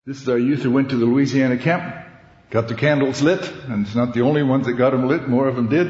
This is our youth who went to the Louisiana camp, got the candles lit, and it's not the only ones that got them lit, more of them did.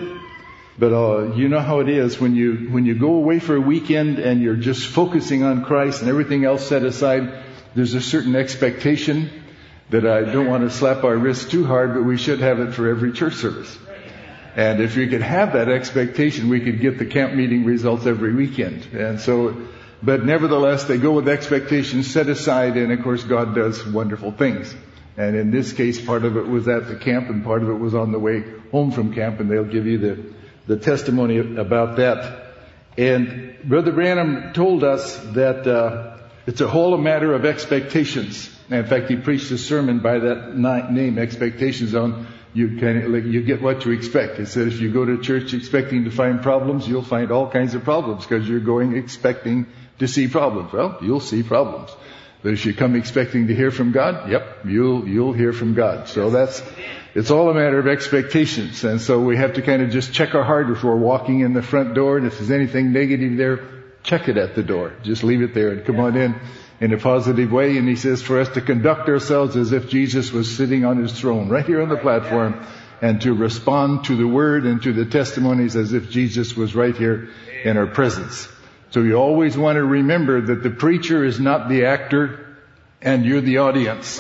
But you know how it is when you go away for a weekend and you're just focusing on Christ and everything else set aside, there's a certain expectation that I don't want to slap our wrists too hard, but we should have it for every church service. And if we could have that expectation, we could get the camp meeting results every weekend. And so, but nevertheless, they go with expectations set aside, and of course God does wonderful things. And in this case, part of it was at the camp and part of it was on the way home from camp, and they'll give you the testimony about that. And Brother Branham told us that it's a whole matter of expectations. And in fact, he preached a sermon by that name, Expectation Zone. You get what you expect. He said if you go to church expecting to find problems, you'll find all kinds of problems because you're going expecting to see problems. Well, you'll see problems. But if you come expecting to hear from God, yep, you'll hear from God. So it's all a matter of expectations. And so we have to kind of just check our heart before walking in the front door. And if there's anything negative there, check it at the door. Just leave it there and come on in a positive way. And he says for us to conduct ourselves as if Jesus was sitting on his throne right here on the platform, and to respond to the word and to the testimonies as if Jesus was right here in our presence. So you always want to remember that the preacher is not the actor and you're the audience.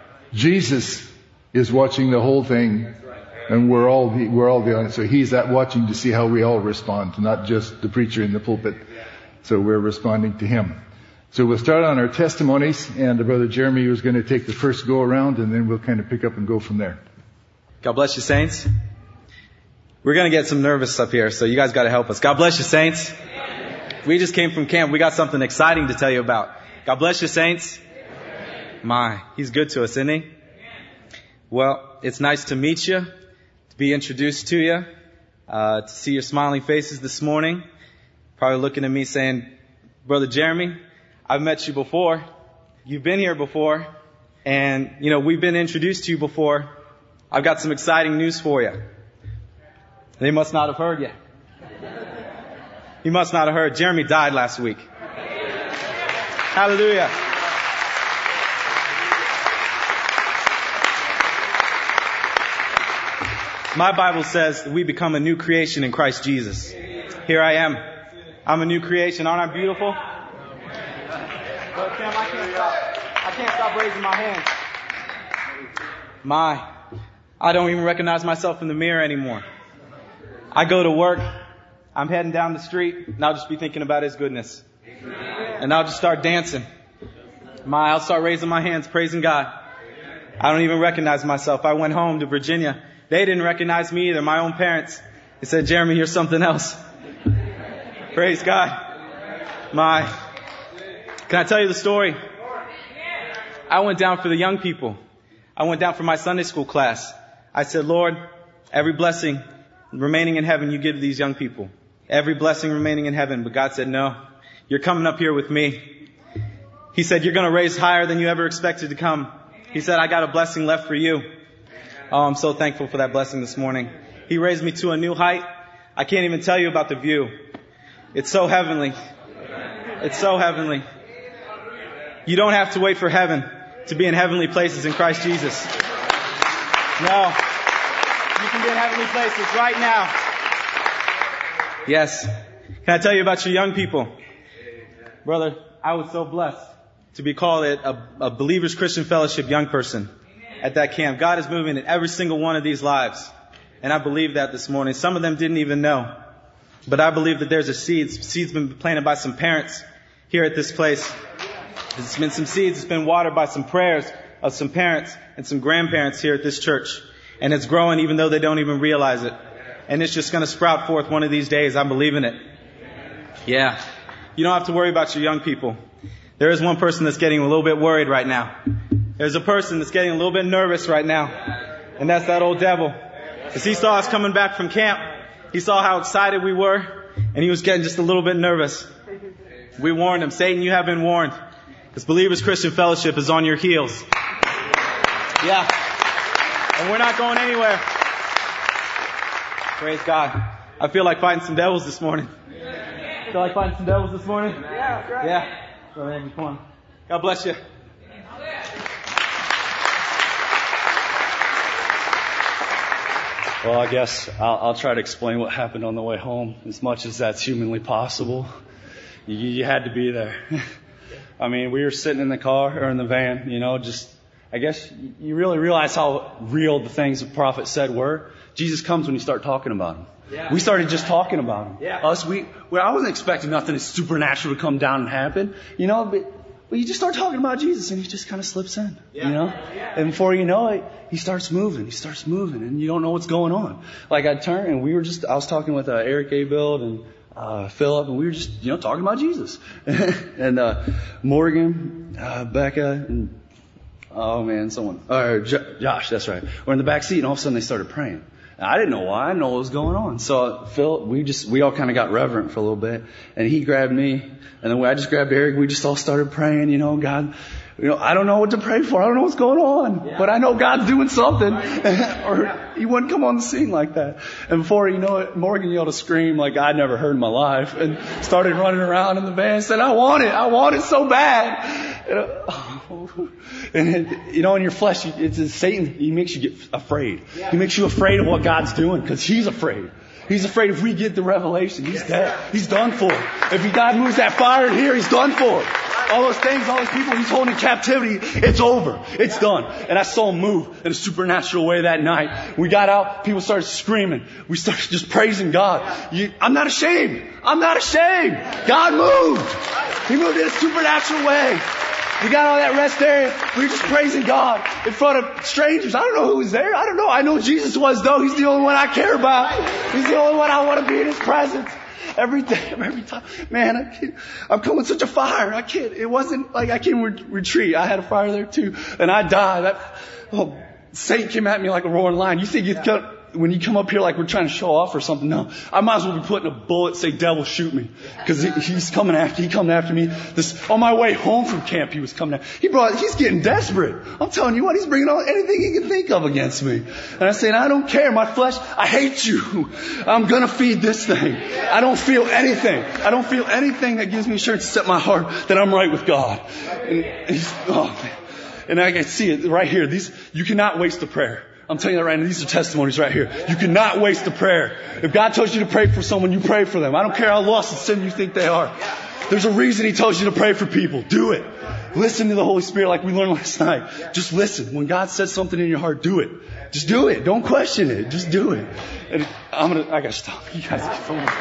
Jesus is watching the whole thing, and we're all the audience. So he's watching to see how we all respond, not just the preacher in the pulpit. So we're responding to him. So we'll start on our testimonies, and Brother Jeremy was going to take the first go around, and then we'll kind of pick up and go from there. God bless you, saints. We're going to get some nervous up here, so you guys got to help us. God bless you, saints. We just came from camp. We got something exciting to tell you about. God bless you, saints. My, he's good to us, isn't he? Well, it's nice to meet you, to be introduced to you, to see your smiling faces this morning. Probably looking at me saying, Brother Jeremy, I've met you before. You've been here before. And, we've been introduced to you before. I've got some exciting news for you. They must not have heard yet. You must not have heard. Jeremy died last week. Hallelujah. My Bible says that we become a new creation in Christ Jesus. Here I am. I'm a new creation. Aren't I beautiful? But Sam, I can't stop raising my hand. I don't even recognize myself in the mirror anymore. I go to work. I'm heading down the street, and I'll just be thinking about His goodness. And I'll just start dancing. I'll start raising my hands, praising God. I don't even recognize myself. I went home to Virginia. They didn't recognize me either, my own parents. They said, Jeremy, you're something else. Praise God. Can I tell you the story? I went down for the young people. I went down for my Sunday school class. I said, Lord, every blessing remaining in heaven you give these young people. Every blessing remaining in heaven. But God said, no, you're coming up here with me. He said, you're going to raise higher than you ever expected to come. He said, I got a blessing left for you. Oh, I'm so thankful for that blessing this morning. He raised me to a new height. I can't even tell you about the view. It's so heavenly. It's so heavenly. You don't have to wait for heaven to be in heavenly places in Christ Jesus. No. You can be in heavenly places right now. Yes. Can I tell you about your young people? Brother, I was so blessed to be called a Believers Christian Fellowship young person at that camp. God is moving in every single one of these lives. And I believe that this morning. Some of them didn't even know. But I believe that there's a seed. Seed's been planted by some parents here at this place. There's been some seeds. It's been watered by some prayers of some parents and some grandparents here at this church. And it's growing even though they don't even realize it. And it's just going to sprout forth one of these days. I believe in it. Yeah. You don't have to worry about your young people. There is one person that's getting a little bit worried right now. There's a person that's getting a little bit nervous right now. And that's that old devil. Because he saw us coming back from camp. He saw how excited we were. And he was getting just a little bit nervous. We warned him, Satan, you have been warned. Because Believers Christian Fellowship is on your heels. Yeah. And we're not going anywhere. Praise God. I feel like fighting some devils this morning. Feel like fighting some devils this morning? Yeah, right. Yeah. So, man, come on. God bless you. Well, I guess I'll try to explain what happened on the way home as much as that's humanly possible. You had to be there. I mean, we were sitting in the car or in the van, just, I guess you really realize how real the things the prophet said were. Jesus comes when you start talking about him. Yeah. We started just talking about him. Yeah. I wasn't expecting nothing supernatural to come down and happen, but you just start talking about Jesus and he just kind of slips in, And before you know it, he starts moving, and you don't know what's going on. Like I turned and I was talking with Eric Abel and Philip, and we were just, talking about Jesus. And Morgan, Becca, and Josh, that's right. We're in the back seat, and all of a sudden they started praying. And I didn't know why. I didn't know what was going on. So Phil, we all kind of got reverent for a little bit, and he grabbed me, and then I just grabbed Eric. We just all started praying. God, I don't know what to pray for. I don't know what's going on, but I know God's doing something, or he wouldn't come on the scene like that. And before you know it, Morgan yelled a scream like I'd never heard in my life, and started running around in the van, and said, "I want it so bad." And in your flesh, it's Satan. He makes you get afraid. He makes you afraid of what God's doing because he's afraid. He's afraid if we get the revelation, he's dead. He's done for. If God moves that fire in here, he's done for. All those things, all those people he's holding in captivity, it's over. It's done. And I saw him move in a supernatural way that night. We got out, people started screaming. We started just praising God. I'm not ashamed. God moved. He moved in a supernatural way. We got all that rest area. We were just praising God in front of strangers. I don't know who was there. I don't know. I know who Jesus was, though. He's the only one I care about. He's the only one I want to be in his presence. Every day, every time. Man, I'm coming such a fire. I can't. It wasn't like I came retreat. I had a fire there too. And I died. Satan came at me like a roaring lion. You think when you come up here like we're trying to show off or something? No. I might as well be putting a bullet, say, devil, shoot me. Because he's coming after me. On my way home from camp, he was coming after. He's getting desperate. I'm telling you what, he's bringing on anything he can think of against me. And I say, I don't care. My flesh, I hate you. I'm going to feed this thing. I don't feel anything. That gives me assurance to set my heart that I'm right with God. And I can see it right here. You cannot waste a prayer. I'm telling you that right now. These are testimonies right here. You cannot waste a prayer. If God tells you to pray for someone, you pray for them. I don't care how lost in sin you think they are. There's a reason he tells you to pray for people. Do it. Listen to the Holy Spirit like we learned last night. Just listen. When God says something in your heart, do it. Just do it. Don't question it. Just do it. And I gotta stop. You guys are so much.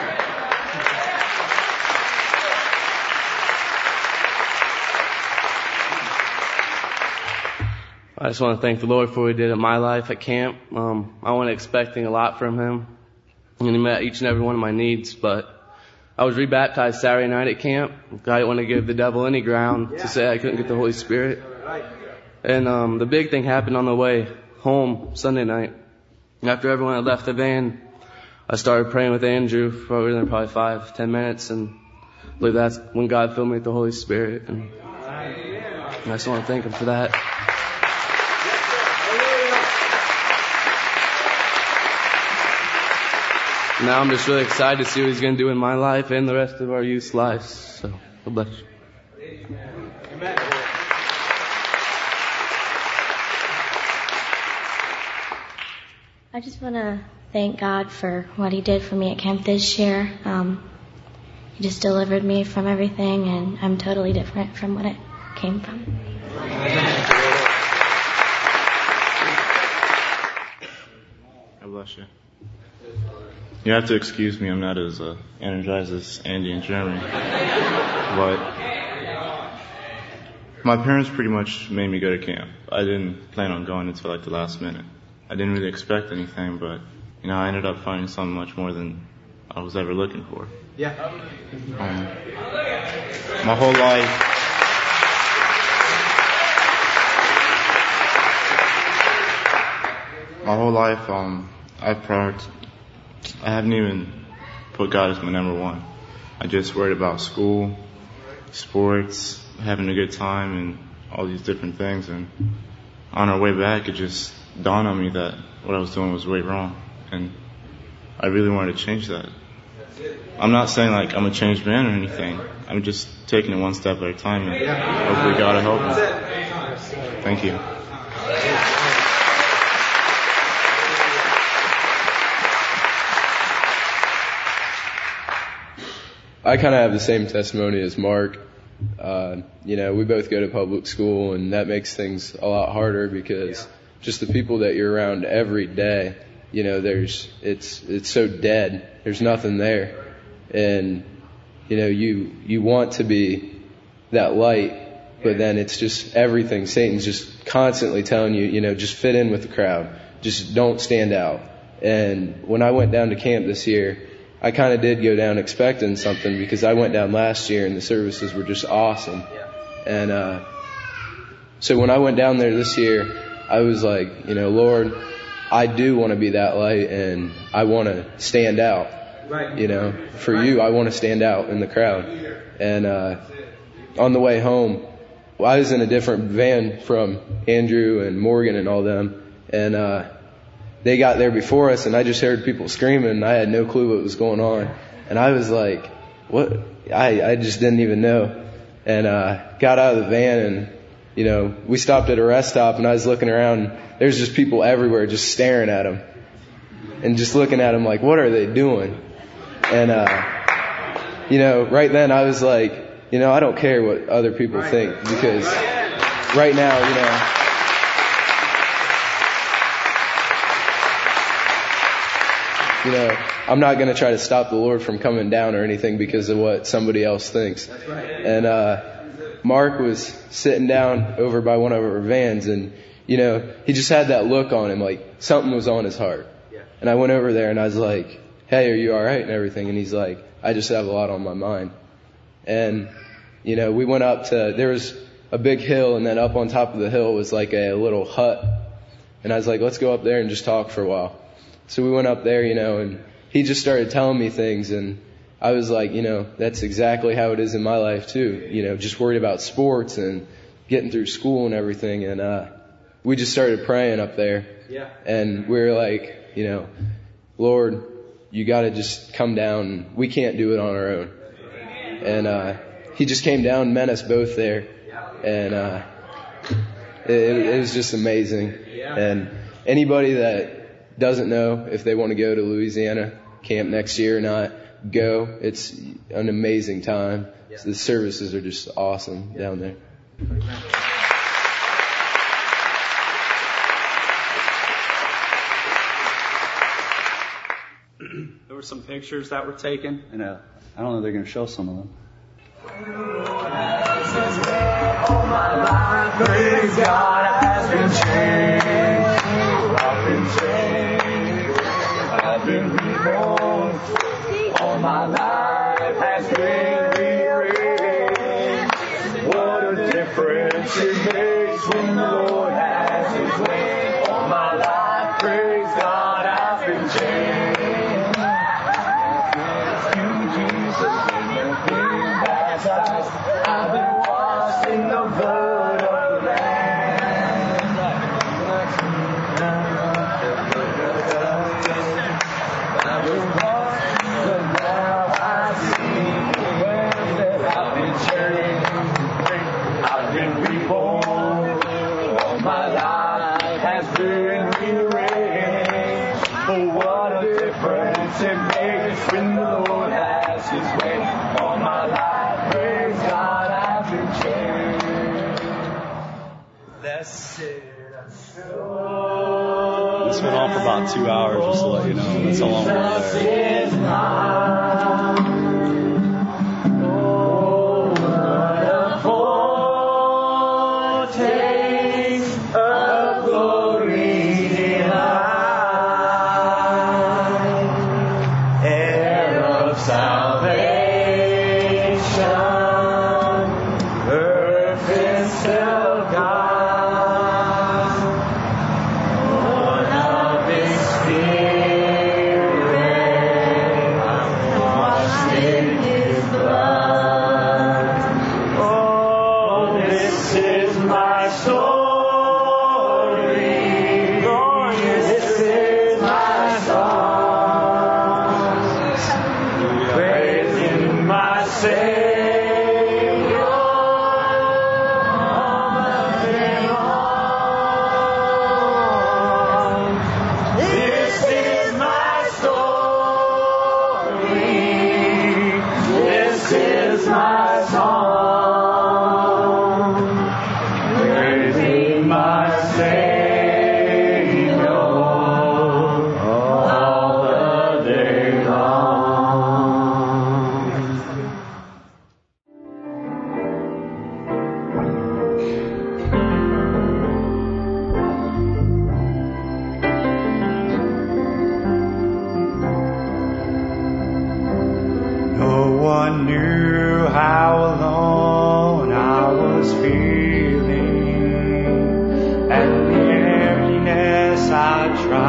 I just want to thank the Lord for what he did in my life at camp. I wasn't expecting a lot from him, and he met each and every one of my needs, but I was rebaptized Saturday night at camp. I didn't want to give the devil any ground to say I couldn't get the Holy Spirit. And the big thing happened on the way home Sunday night. After everyone had left the van, I started praying with Andrew for probably 5-10 minutes, and I believe that's when God filled me with the Holy Spirit. And I just want to thank him for that. Now I'm just really excited to see what he's going to do in my life and the rest of our youth's lives. So, God bless you. Amen. I just want to thank God for what he did for me at camp this year. He just delivered me from everything, and I'm totally different from what it came from. God bless you. You have to excuse me, I'm not as energized as Andy and Jeremy. But my parents pretty much made me go to camp. I didn't plan on going until like the last minute. I didn't really expect anything, but I ended up finding something much more than I was ever looking for. Yeah. My whole life, I haven't even put God as my number one. I just worried about school, sports, having a good time, and all these different things. And on our way back, it just dawned on me that what I was doing was way wrong. And I really wanted to change that. I'm not saying like I'm a changed man or anything. I'm just taking it one step at a time, and hopefully God will help me. Thank you. I kind of have the same testimony as Mark. We both go to public school, and that makes things a lot harder because just the people that you're around every day, it's so dead. There's nothing there. And, you want to be that light, but then it's just everything. Satan's just constantly telling you, just fit in with the crowd. Just don't stand out. And when I went down to camp this year, I kind of did go down expecting something because I went down last year and the services were just awesome. And so when I went down there this year, I was like, Lord, I do want to be that light and I want to stand out. For you, I want to stand out in the crowd. And on the way home, I was in a different van from Andrew and Morgan and all them. And they got there before us, and I just heard people screaming, and I had no clue what was going on. And I was like, what? I just didn't even know. And got out of the van, and, we stopped at a rest stop, and I was looking around, and there's just people everywhere just staring at them. And just looking at them like, what are they doing? And, right then I was like, I don't care what other people think, because right now, I'm not going to try to stop the Lord from coming down or anything because of what somebody else thinks. And Mark was sitting down over by one of our vans, and he just had that look on him, like something was on his heart. And I went over there and I was like, hey, are you all right and everything? And he's like, I just have a lot on my mind. And we went up to, there was a big hill, and then up on top of the hill was like a little hut. And I was like, let's go up there and just talk for a while. So we went up there, and he just started telling me things, and I was like, that's exactly how it is in my life too. Just worried about sports and getting through school and everything. And we just started praying up there. Yeah. And we were like, Lord, you got to just come down. We can't do it on our own. And he just came down and met us both there. And it was just amazing. And anybody that doesn't know if they want to go to Louisiana camp next year or not, go. It's an amazing time. The services are just awesome down there. There were some pictures that were taken, and I don't know if they're going to show some of them. All my life, praise God, has been changed. I've been changed. I've been reborn. All my life has been rearranged. What a difference it makes when the Lord has His way. All my life, praise God, has been changed. You, Jesus, in the baptized. I've been washed in the blood of the Lamb. I've been washed, but now I see that I've been changed. I've been reborn. All my life has been rearranged. Oh, what a difference it makes when the Lord has His way. All my life, praise God, I've been changed. Blessed assurance. This went on for about 2 hours, just to let you know. That's how long we were there.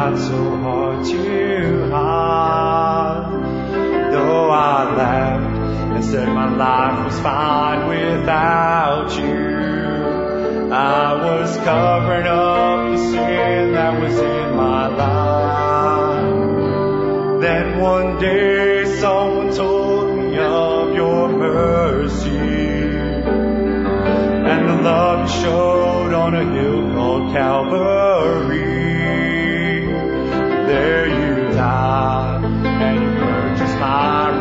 not so hard to hide. Though I laughed and said my life was fine without you, I was covering up the sin that was in my life. Then one day someone told me of your mercy and the love you showed on a hill called Calvary. There you died and you purchased my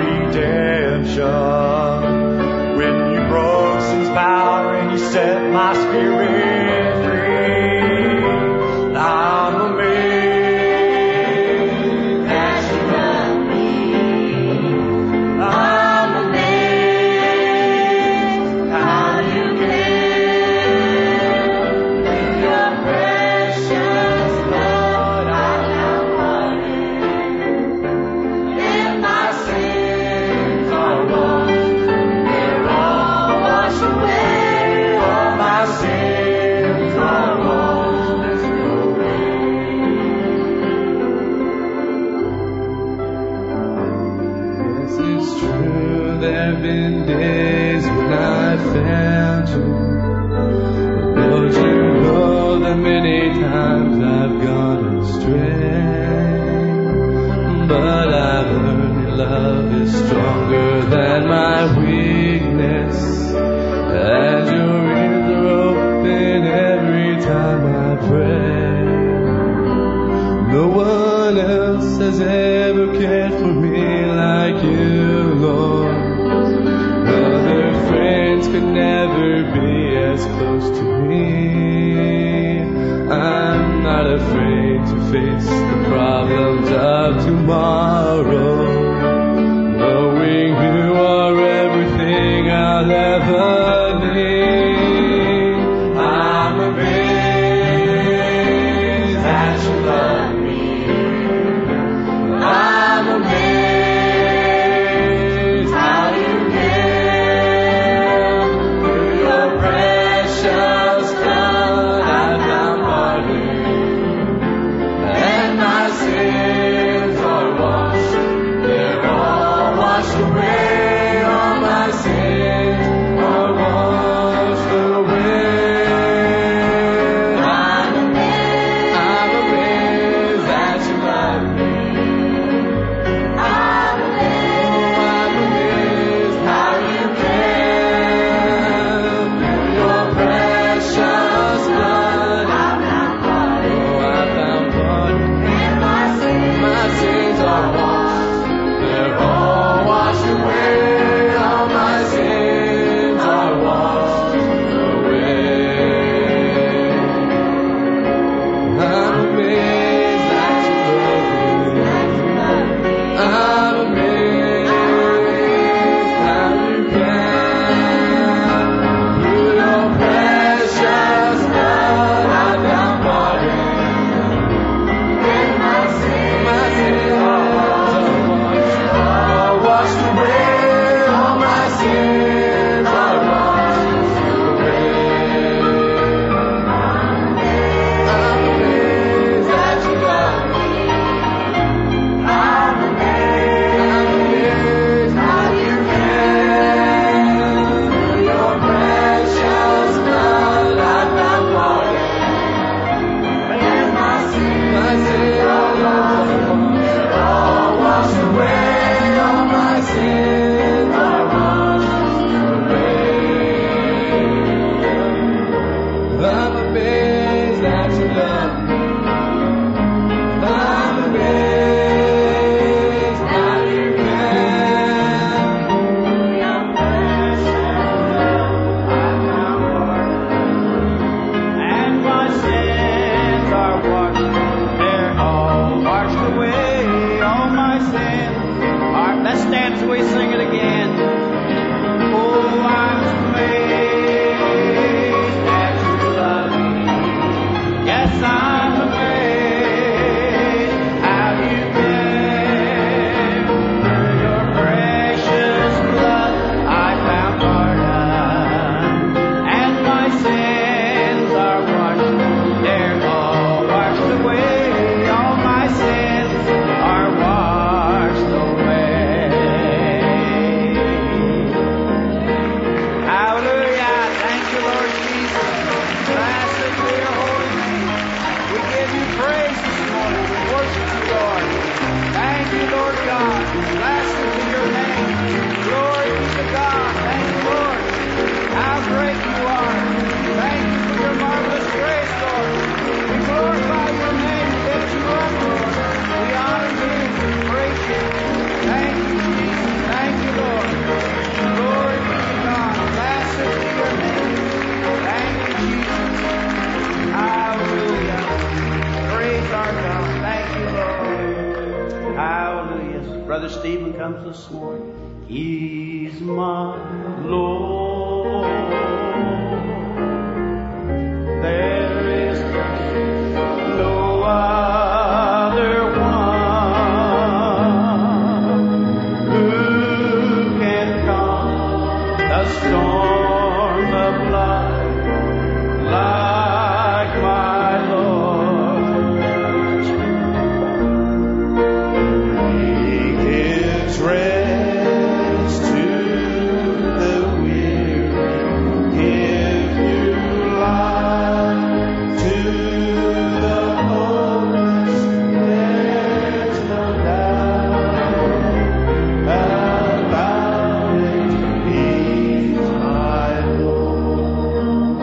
redemption. When you broke sin's power and you set my spirit free, I'm amazed that you love me. I'm amazed how you care. With your precious blood I have wanted, and my sins are washed. They're all washed away. All my sins are washed away. Yes, it's true, there have been days when I found you. Lord, you know that many times I've gone astray. But I've learned your love is stronger than my weakness, and your ears are open every time I pray. No one else has ever cared for me like you, Lord. Other friends could never be as close to me. I'm not afraid to face the problems of tomorrow, knowing you are everything I'll ever need. I'm amazed that you love me. I'm amazed how you care. Through your precious blood I found pardon, and my sins are washed. They're all washed away. All my sins are washed away. I'm amazed that you love me. I'm amazed how you care. Through your precious blood I found pardon, and my sins are washed. They're all washed away. All my sins are washed away. I'm amazed that you love me. I'm amazed how you care. Through your precious blood I found pardon, and my sins are washed away. All my sins are washed away. I'm amazed that you love me. I'm amazed how you care. Through your precious blood I found pardon, and my sins are all washed away. All my sins are washed away. I'm amazed that you love me. I'm amazed how you care. Your precious blood I found pardon, and my sins are washed. They're all washed away. All my sins are. Let's stand as we sing it again. Brother Stephen comes this morning. He's my Lord. There is no other one who can calm the storm of life like my Lord. He gives rest to the weary, give new life to the hopeless. There's no doubt about it. He's my Lord.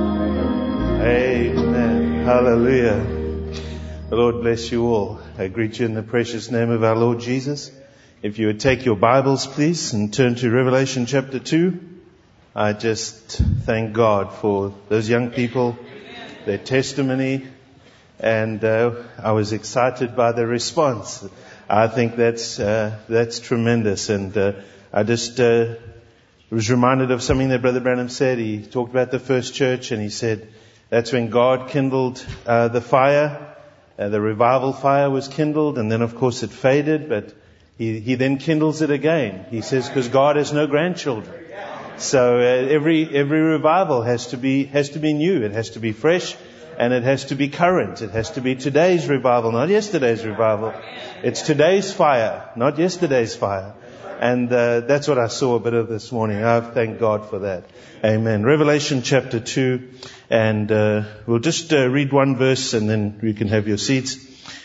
Amen. Hallelujah. The Lord bless you all. I greet you in the precious name of our Lord Jesus. If you would take your Bibles, please, and turn to Revelation chapter 2. I just thank God for those young people, their testimony, and I was excited by their response. I think that's tremendous, and I just was reminded of something that Brother Branham said. He talked about the first church, and he said that's when God kindled the fire. The revival fire was kindled, and then of course it faded, but He then kindles it again. He says, because God has no grandchildren. So every revival has to be new. It has to be fresh, and it has to be current. It has to be today's revival, not yesterday's revival. It's today's fire, not yesterday's fire. And that's what I saw a bit of this morning. I thank God for that. Amen. Revelation chapter 2, and we'll just read one verse, and then you can have your seats.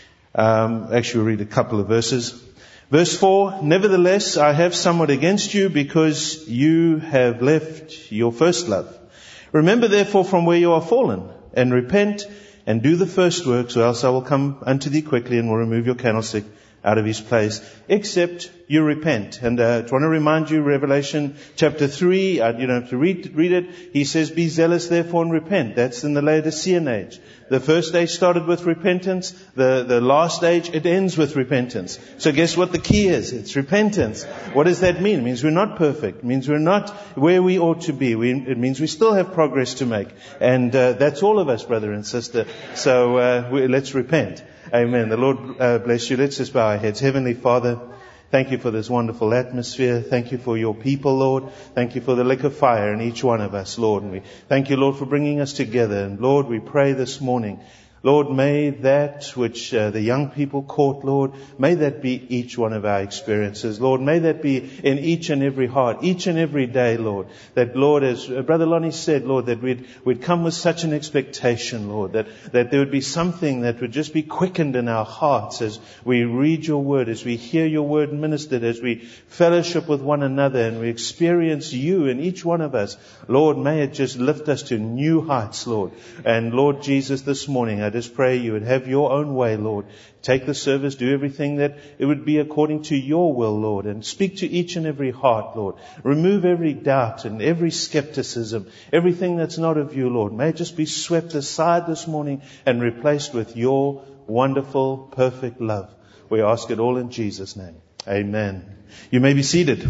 Actually, we'll read a couple of verses. Verse 4, nevertheless, I have somewhat against you, because you have left your first love. Remember therefore from where you are fallen, and repent, and do the first works, or else I will come unto thee quickly, and will remove your candlestick out of his place, except you repent. And I want to remind you, Revelation chapter 3, you don't have to read it. He says, be zealous therefore and repent. That's in the Laodicean age. The first age started with repentance. The last age, it ends with repentance. So guess what the key is? It's repentance. What does that mean? It means we're not perfect. It means we're not where we ought to be. It means we still have progress to make. And that's all of us, brother and sister. So let's repent. Amen. The Lord bless you. Let's just bow our heads. Heavenly Father, thank you for this wonderful atmosphere. Thank you for your people, Lord. Thank you for the lick of fire in each one of us, Lord. And we thank you, Lord, for bringing us together. And Lord, we pray this morning, Lord, may that which the young people caught, Lord, may that be each one of our experiences. Lord, may that be in each and every heart, each and every day, Lord. That, Lord, as Brother Lonnie said, Lord, that we'd come with such an expectation, Lord, that there would be something that would just be quickened in our hearts as we read your word, as we hear your word ministered, as we fellowship with one another and we experience you in each one of us. Lord, may it just lift us to new heights, Lord. And Lord Jesus, this morning, I just pray you would have your own way, Lord. Take the service, do everything that it would be according to your will, Lord, and speak to each and every heart, Lord. Remove every doubt and every skepticism, everything that's not of you, Lord. May it just be swept aside this morning and replaced with your wonderful, perfect love. We ask it all in Jesus' name. Amen. You may be seated.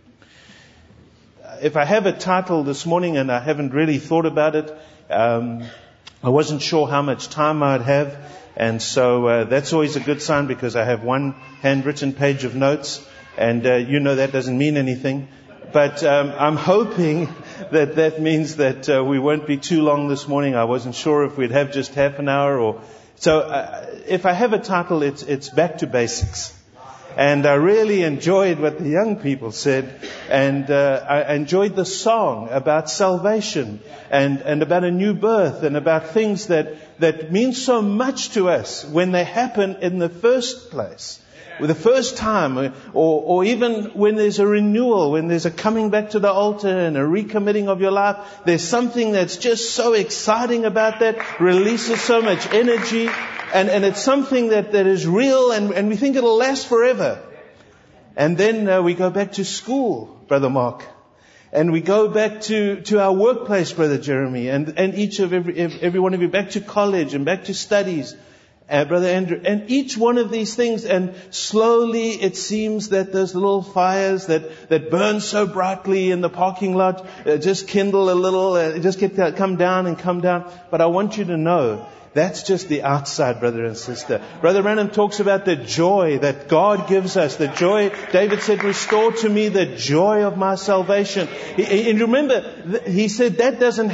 If I have a title this morning and I haven't really thought about it, I wasn't sure how much time I'd have, and so that's always a good sign because I have one handwritten page of notes, and you know that doesn't mean anything. But I'm hoping that means that we won't be too long this morning. I wasn't sure if we'd have just half an hour or so. If I have a title, it's Back to Basics. And I really enjoyed what the young people said, and I enjoyed the song about salvation and about a new birth and about things that mean so much to us when they happen in the first place, the first time, or even when there's a renewal, when there's a coming back to the altar and a recommitting of your life. There's something that's just so exciting about that, releases so much energy. And it's something that is real, and we think it'll last forever. And then we go back to school, Brother Mark. And we go back to our workplace, Brother Jeremy. And every one of you back to college and back to studies. Brother Andrew, and each one of these things, and slowly it seems that those little fires that burn so brightly in the parking lot just kindle a little, just come down. But I want you to know, that's just the outside, brother and sister. Brother Branham talks about the joy that God gives us. The joy, David said, restore to me the joy of my salvation. And remember, he said that doesn't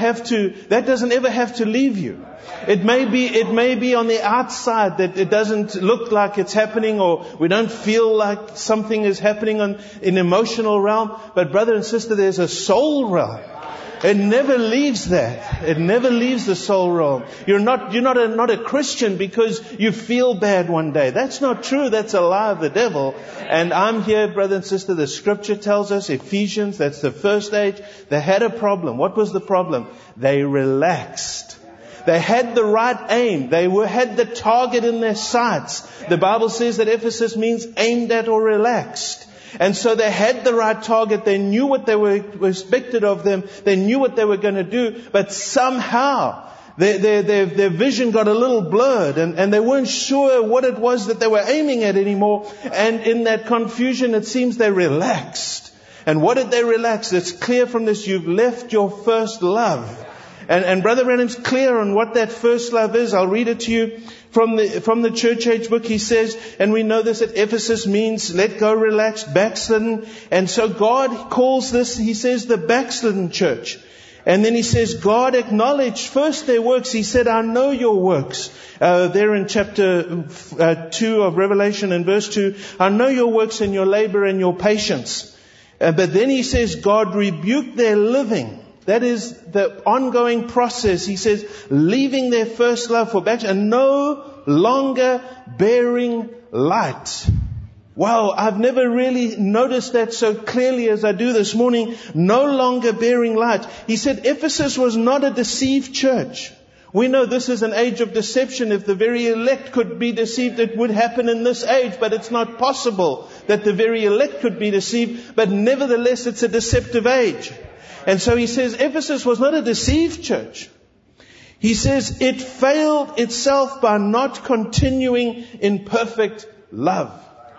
ever have to leave you. It may be on the outside that it doesn't look like it's happening, or we don't feel like something is happening in emotional realm. But brother and sister, there's a soul realm. It never leaves that. It never leaves the soul realm. You're not a Christian because you feel bad one day. That's not true. That's a lie of the devil. And I'm here, brother and sister, the scripture tells us, Ephesians, that's the first age, they had a problem. What was the problem? They relaxed. They had the right aim. They had the target in their sights. The Bible says that Ephesus means aimed at or relaxed. And so they had the right target. They knew what they were expected of them. They knew what they were going to do. But somehow their vision got a little blurred, and they weren't sure what it was that they were aiming at anymore. And in that confusion, it seems they relaxed. And what did they relax? It's clear from this, you've left your first love. And Brother Branham's clear on what that first love is. I'll read it to you from the Church Age book. He says, and we know this, that Ephesus means let go, relaxed, backslidden. And so God calls this, he says, the backslidden church. And then he says, God acknowledged first their works. He said, I know your works. There in chapter 2 of Revelation and verse 2, I know your works and your labor and your patience. But then he says, God rebuked their living. That is the ongoing process. He says, leaving their first love for back and no longer bearing light. Wow, I've never really noticed that so clearly as I do this morning. No longer bearing light. He said Ephesus was not a deceived church. We know this is an age of deception. If the very elect could be deceived, it would happen in this age. But it's not possible that the very elect could be deceived. But nevertheless, it's a deceptive age. And so he says Ephesus was not a deceived church. He says it failed itself by not continuing in perfect love.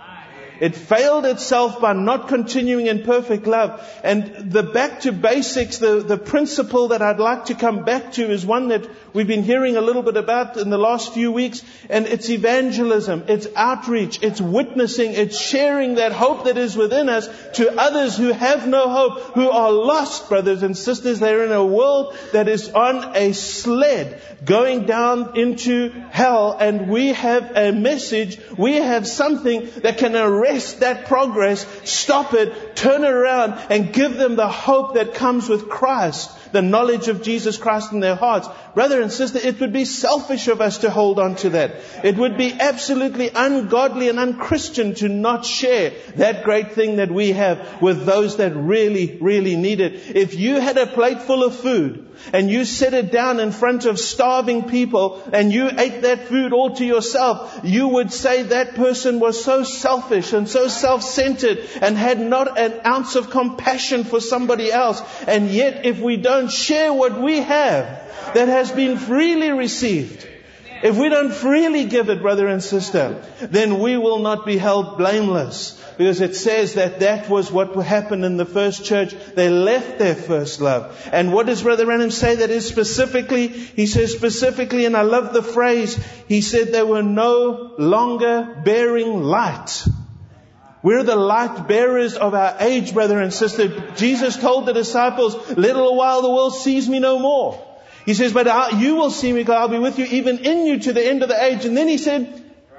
It failed itself by not continuing in perfect love. And the back to basics, the principle that I'd like to come back to is one that we've been hearing a little bit about in the last few weeks. And it's evangelism, it's outreach, it's witnessing, it's sharing that hope that is within us to others who have no hope, who are lost, brothers and sisters. They're in a world that is on a sled going down into hell. And we have a message, we have something that can arrest that progress, stop it, turn it around, and give them the hope that comes with Christ, the knowledge of Jesus Christ in their hearts. Brother and sister, it would be selfish of us to hold on to that. It would be absolutely ungodly and unchristian to not share that great thing that we have with those that really, really need it. If you had a plate full of food and you set it down in front of starving people and you ate that food all to yourself, you would say that person was so selfish and so self-centered and had not an ounce of compassion for somebody else. And yet, if we don't share what we have that has been freely received, if we don't freely give it, brother and sister, then we will not be held blameless. Because it says that was what happened in the first church. They left their first love. And what does Brother Branham say that is specifically? He says specifically, and I love the phrase, he said they were no longer bearing light. We're the light bearers of our age, brother and sister. Jesus told the disciples, little while the world sees me no more. He says, but you will see me, because I'll be with you, even in you to the end of the age. And then he said,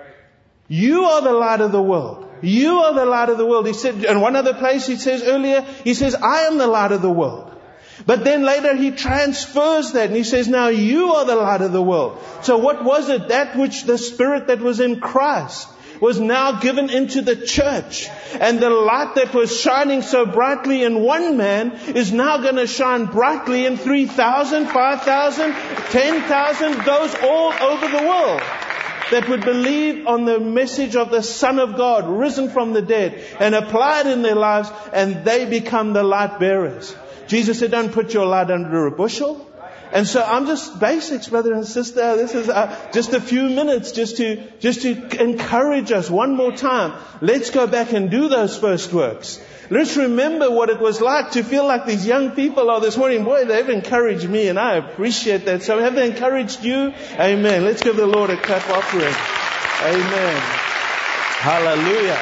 you are the light of the world. You are the light of the world. He said, in one other place, he says earlier, he says, I am the light of the world. But then later he transfers that and he says, now you are the light of the world. So what was it? That which the Spirit that was in Christ was now given into the church. And the light that was shining so brightly in one man is now going to shine brightly in 3,000, 5,000, 10,000, those all over the world that would believe on the message of the Son of God, risen from the dead, and apply it in their lives, and they become the light bearers. Jesus said, don't put your light under a bushel. And so I'm just basics, brother and sister. This is just a few minutes just to encourage us one more time. Let's go back and do those first works. Let's remember what it was like to feel like these young people are this morning. Boy, they've encouraged me, and I appreciate that. So have they encouraged you? Amen. Let's give the Lord a clap offering. Amen. Hallelujah.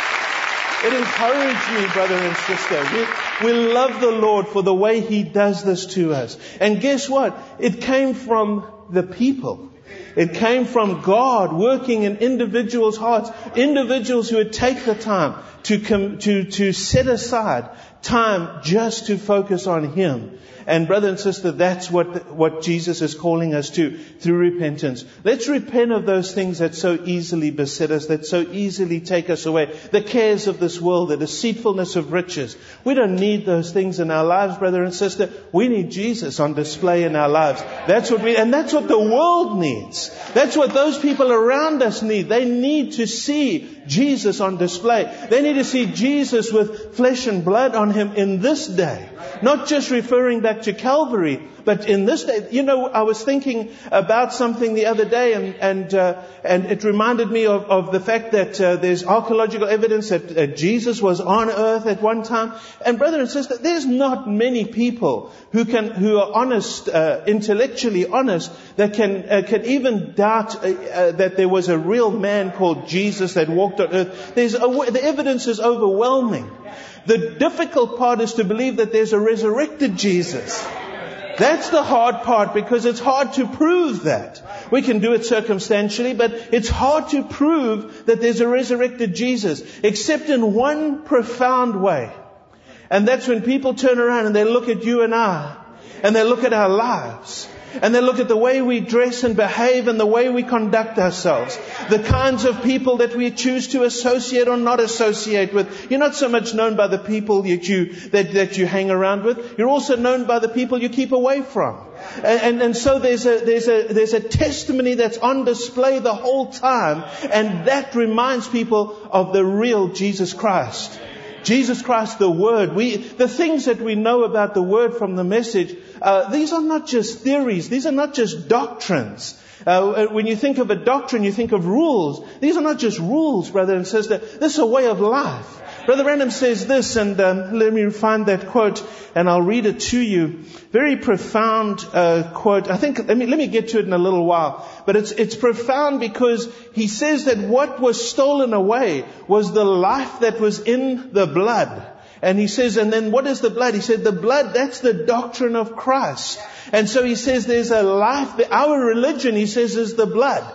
It encouraged me, brother and sister. We love the Lord for the way He does this to us. And guess what? It came from the people. It came from God working in individuals' hearts. Individuals who would take the time to set aside time just to focus on Him. And brother and sister, that's what Jesus is calling us to through repentance. Let's repent of those things that so easily beset us, that so easily take us away. The cares of this world, the deceitfulness of riches. We don't need those things in our lives, brother and sister. We need Jesus on display in our lives. That's what the world needs. That's what those people around us need. They need to see Jesus on display. They need to see Jesus with flesh and blood on Him in this day. Not just referring back to Calvary, but in this day. You know, I was thinking about something the other day, and it reminded me of the fact that there's archaeological evidence that Jesus was on earth at one time. And brother and sister, there's not many people who are honest, intellectually honest, that can even doubt that there was a real man called Jesus that walked on earth. The evidence is overwhelming. The difficult part is to believe that there's a resurrected Jesus. That's the hard part, because it's hard to prove that. We can do it circumstantially, but it's hard to prove that there's a resurrected Jesus, except in one profound way. And that's when people turn around and they look at you and I, and they look at our lives, and they look at the way we dress and behave and the way we conduct ourselves. The kinds of people that we choose to associate or not associate with. You're not so much known by the people that you hang around with. You're also known by the people you keep away from. And so there's a testimony that's on display the whole time. And that reminds people of the real Jesus Christ. Jesus Christ, the Word. The things that we know about the Word from the Message, these are not just theories. These are not just doctrines. When you think of a doctrine, you think of rules. These are not just rules, brother and sister. This is a way of life. Brother Branham says this, and let me find that quote, and I'll read it to you. Very profound quote. I think let me get to it in a little while. But it's profound because he says that what was stolen away was the life that was in the blood. And he says, and then what is the blood? He said, the blood, that's the doctrine of Christ. And so he says there's a life. Our religion, he says, is the blood.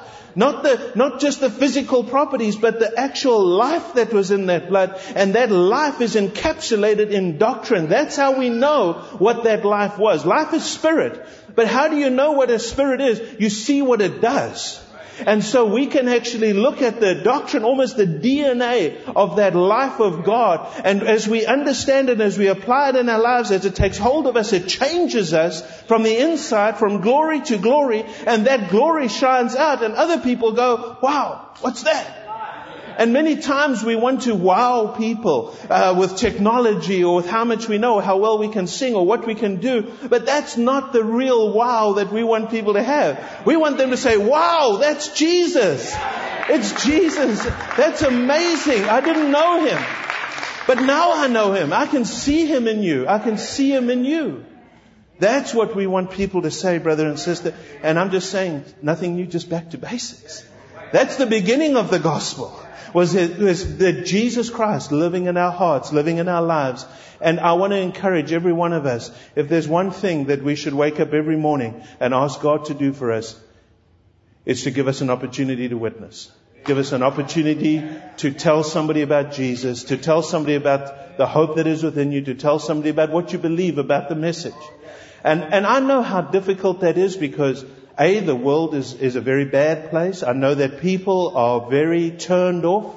Not just the physical properties, but the actual life that was in that blood. And that life is encapsulated in doctrine. That's how we know what that life was. Life is spirit. But how do you know what a spirit is? You see what it does. And so we can actually look at the doctrine, almost the DNA of that life of God. And as we understand it, as we apply it in our lives, as it takes hold of us, it changes us from the inside, from glory to glory. And that glory shines out and other people go, wow, what's that? And many times we want to wow people with technology or with how much we know, how well we can sing or what we can do. But that's not the real wow that we want people to have. We want them to say, wow, that's Jesus. It's Jesus. That's amazing. I didn't know Him. But now I know Him. I can see Him in you. I can see Him in you. That's what we want people to say, brother and sister. And I'm just saying, nothing new, just back to basics. That's the beginning of the gospel. Was that Jesus Christ living in our hearts, living in our lives. And I want to encourage every one of us, if there's one thing that we should wake up every morning and ask God to do for us, it's to give us an opportunity to witness. Give us an opportunity to tell somebody about Jesus, to tell somebody about the hope that is within you, to tell somebody about what you believe about the message. And I know how difficult that is because the world is a very bad place. I know that people are very turned off.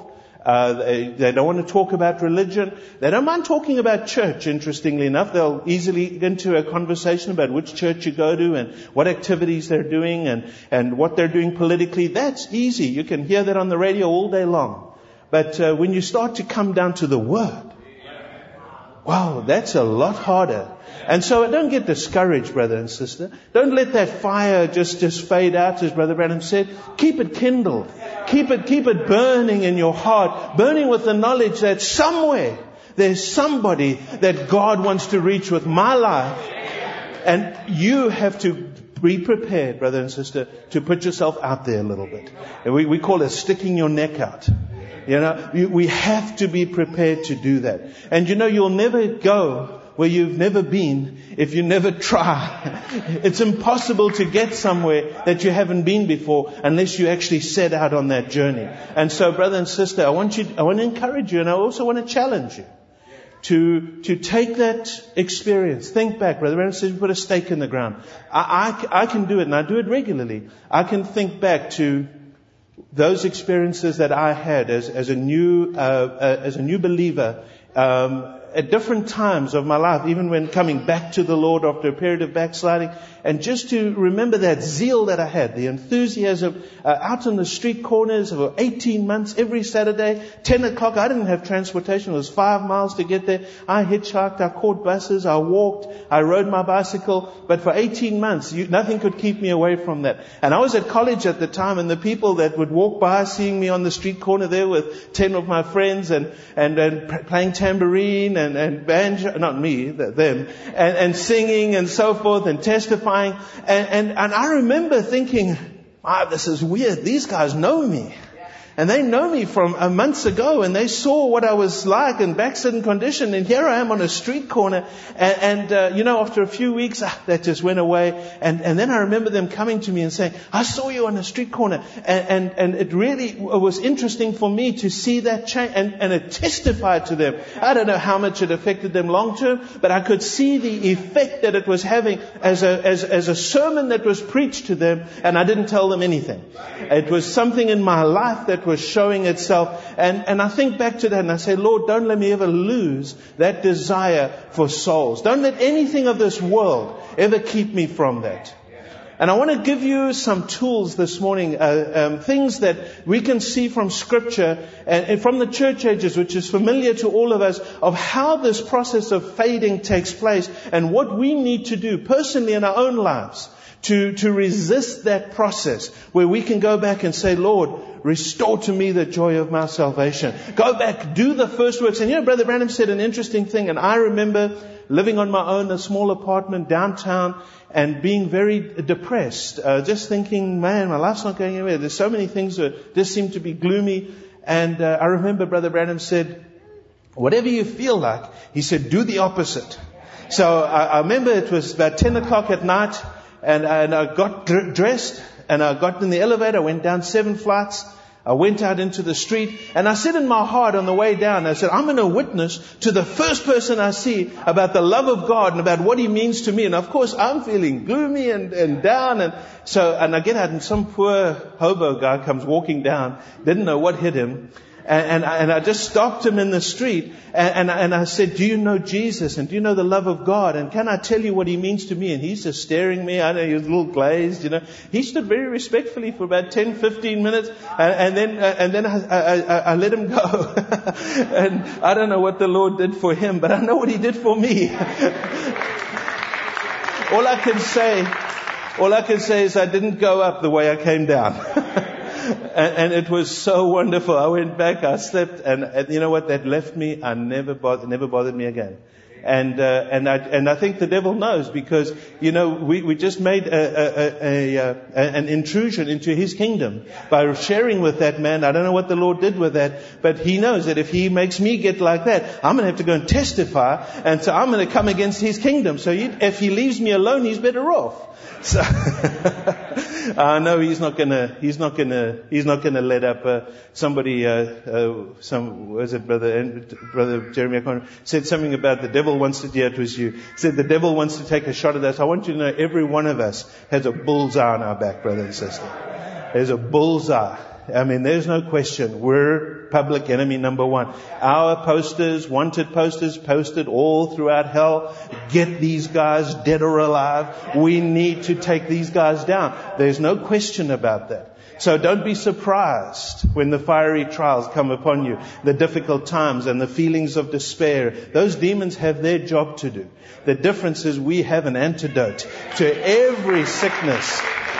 They don't want to talk about religion. They don't mind talking about church, interestingly enough. They'll easily get into a conversation about which church you go to and what activities they're doing and what they're doing politically. That's easy. You can hear that on the radio all day long. But when you start to come down to the Word, wow, that's a lot harder. And so don't get discouraged, brother and sister. Don't let that fire just fade out, as Brother Branham said. Keep it kindled. Keep it burning in your heart, burning with the knowledge that somewhere there's somebody that God wants to reach with my life. And you have to be prepared, brother and sister, to put yourself out there a little bit. And we call it sticking your neck out. We have to be prepared to do that. And you'll never go where you've never been if you never try. It's impossible to get somewhere that you haven't been before unless you actually set out on that journey. And so, brother and sister, I want to encourage you, and I also want to challenge you to take that experience. Think back. Brother Branham says, put a stake in the ground. I can do it, and I do it regularly. I can think back to those experiences that I had as a new believer, at different times of my life, even when coming back to the Lord after a period of backsliding, and just to remember that zeal that I had, the enthusiasm, out on the street corners for 18 months, every Saturday, 10 o'clock. I didn't have transportation. It was 5 miles to get there. I hitchhiked, I caught buses, I walked, I rode my bicycle. But for 18 months, nothing could keep me away from that. And I was at college at the time, and the people that would walk by seeing me on the street corner there with 10 of my friends and playing tambourine and banjo, not me, them, and singing and so forth and testifying. And I remember thinking, wow, this is weird. These guys know me. And they know me from months ago, and they saw what I was like in backslidden condition. And here I am on a street corner. And after a few weeks, that just went away. And then I remember them coming to me and saying, I saw you on a street corner. And it really was interesting for me to see that change. And it testified to them. I don't know how much it affected them long term, but I could see the effect that it was having as a sermon that was preached to them. And I didn't tell them anything. It was something in my life that was showing itself. And I think back to that and I say, Lord, don't let me ever lose that desire for souls. Don't let anything of this world ever keep me from that. And I want to give you some tools this morning, things that we can see from Scripture and from the church ages, which is familiar to all of us, of how this process of fading takes place and what we need to do personally in our own lives to resist that process, where we can go back and say, Lord, restore to me the joy of my salvation. Go back, do the first works. And Brother Branham said an interesting thing, and I remember living on my own, a small apartment downtown, and being very depressed, just thinking, man, my life's not going anywhere. There's so many things that just seem to be gloomy. And I remember Brother Branham said, whatever you feel like, he said, do the opposite. So I remember it was about 10 o'clock at night, and I got dressed, and I got in the elevator, I went down 7 flights, I went out into the street, and I said in my heart on the way down, I said, I'm going to witness to the first person I see about the love of God and about what He means to me. And of course, I'm feeling gloomy and down, and I get out, and some poor hobo guy comes walking down, didn't know what hit him. And I just stopped him in the street and I said, do you know Jesus? And do you know the love of God? And can I tell you what He means to me? And he's just staring at me. I know he was a little glazed, He stood very respectfully for about 10, 15 minutes. And then I let him go. And I don't know what the Lord did for him, but I know what He did for me. All I can say is I didn't go up the way I came down. And it was so wonderful. I went back, I slept, and you know what? That left me. It never bothered me again. And I think the devil knows, because we just made an intrusion into his kingdom by sharing with that man. I don't know what the Lord did with that, but he knows that if he makes me get like that, I'm going to have to go and testify, and so I'm going to come against his kingdom. So if he leaves me alone, he's better off. So I know he's not gonna let up. Somebody, was it Brother Jeremy O'Connor said something about the devil wants to. Yeah, it was you. Said the devil wants to take a shot at us. I want you to know every one of us has a bullseye on our back, brother and sister. There's a bullseye. I mean, there's no question. We're public enemy number one. Our posters, wanted posters, posted all throughout hell. Get these guys dead or alive. We need to take these guys down. There's no question about that. So don't be surprised when the fiery trials come upon you, the difficult times and the feelings of despair. Those demons have their job to do. The difference is we have an antidote to every sickness.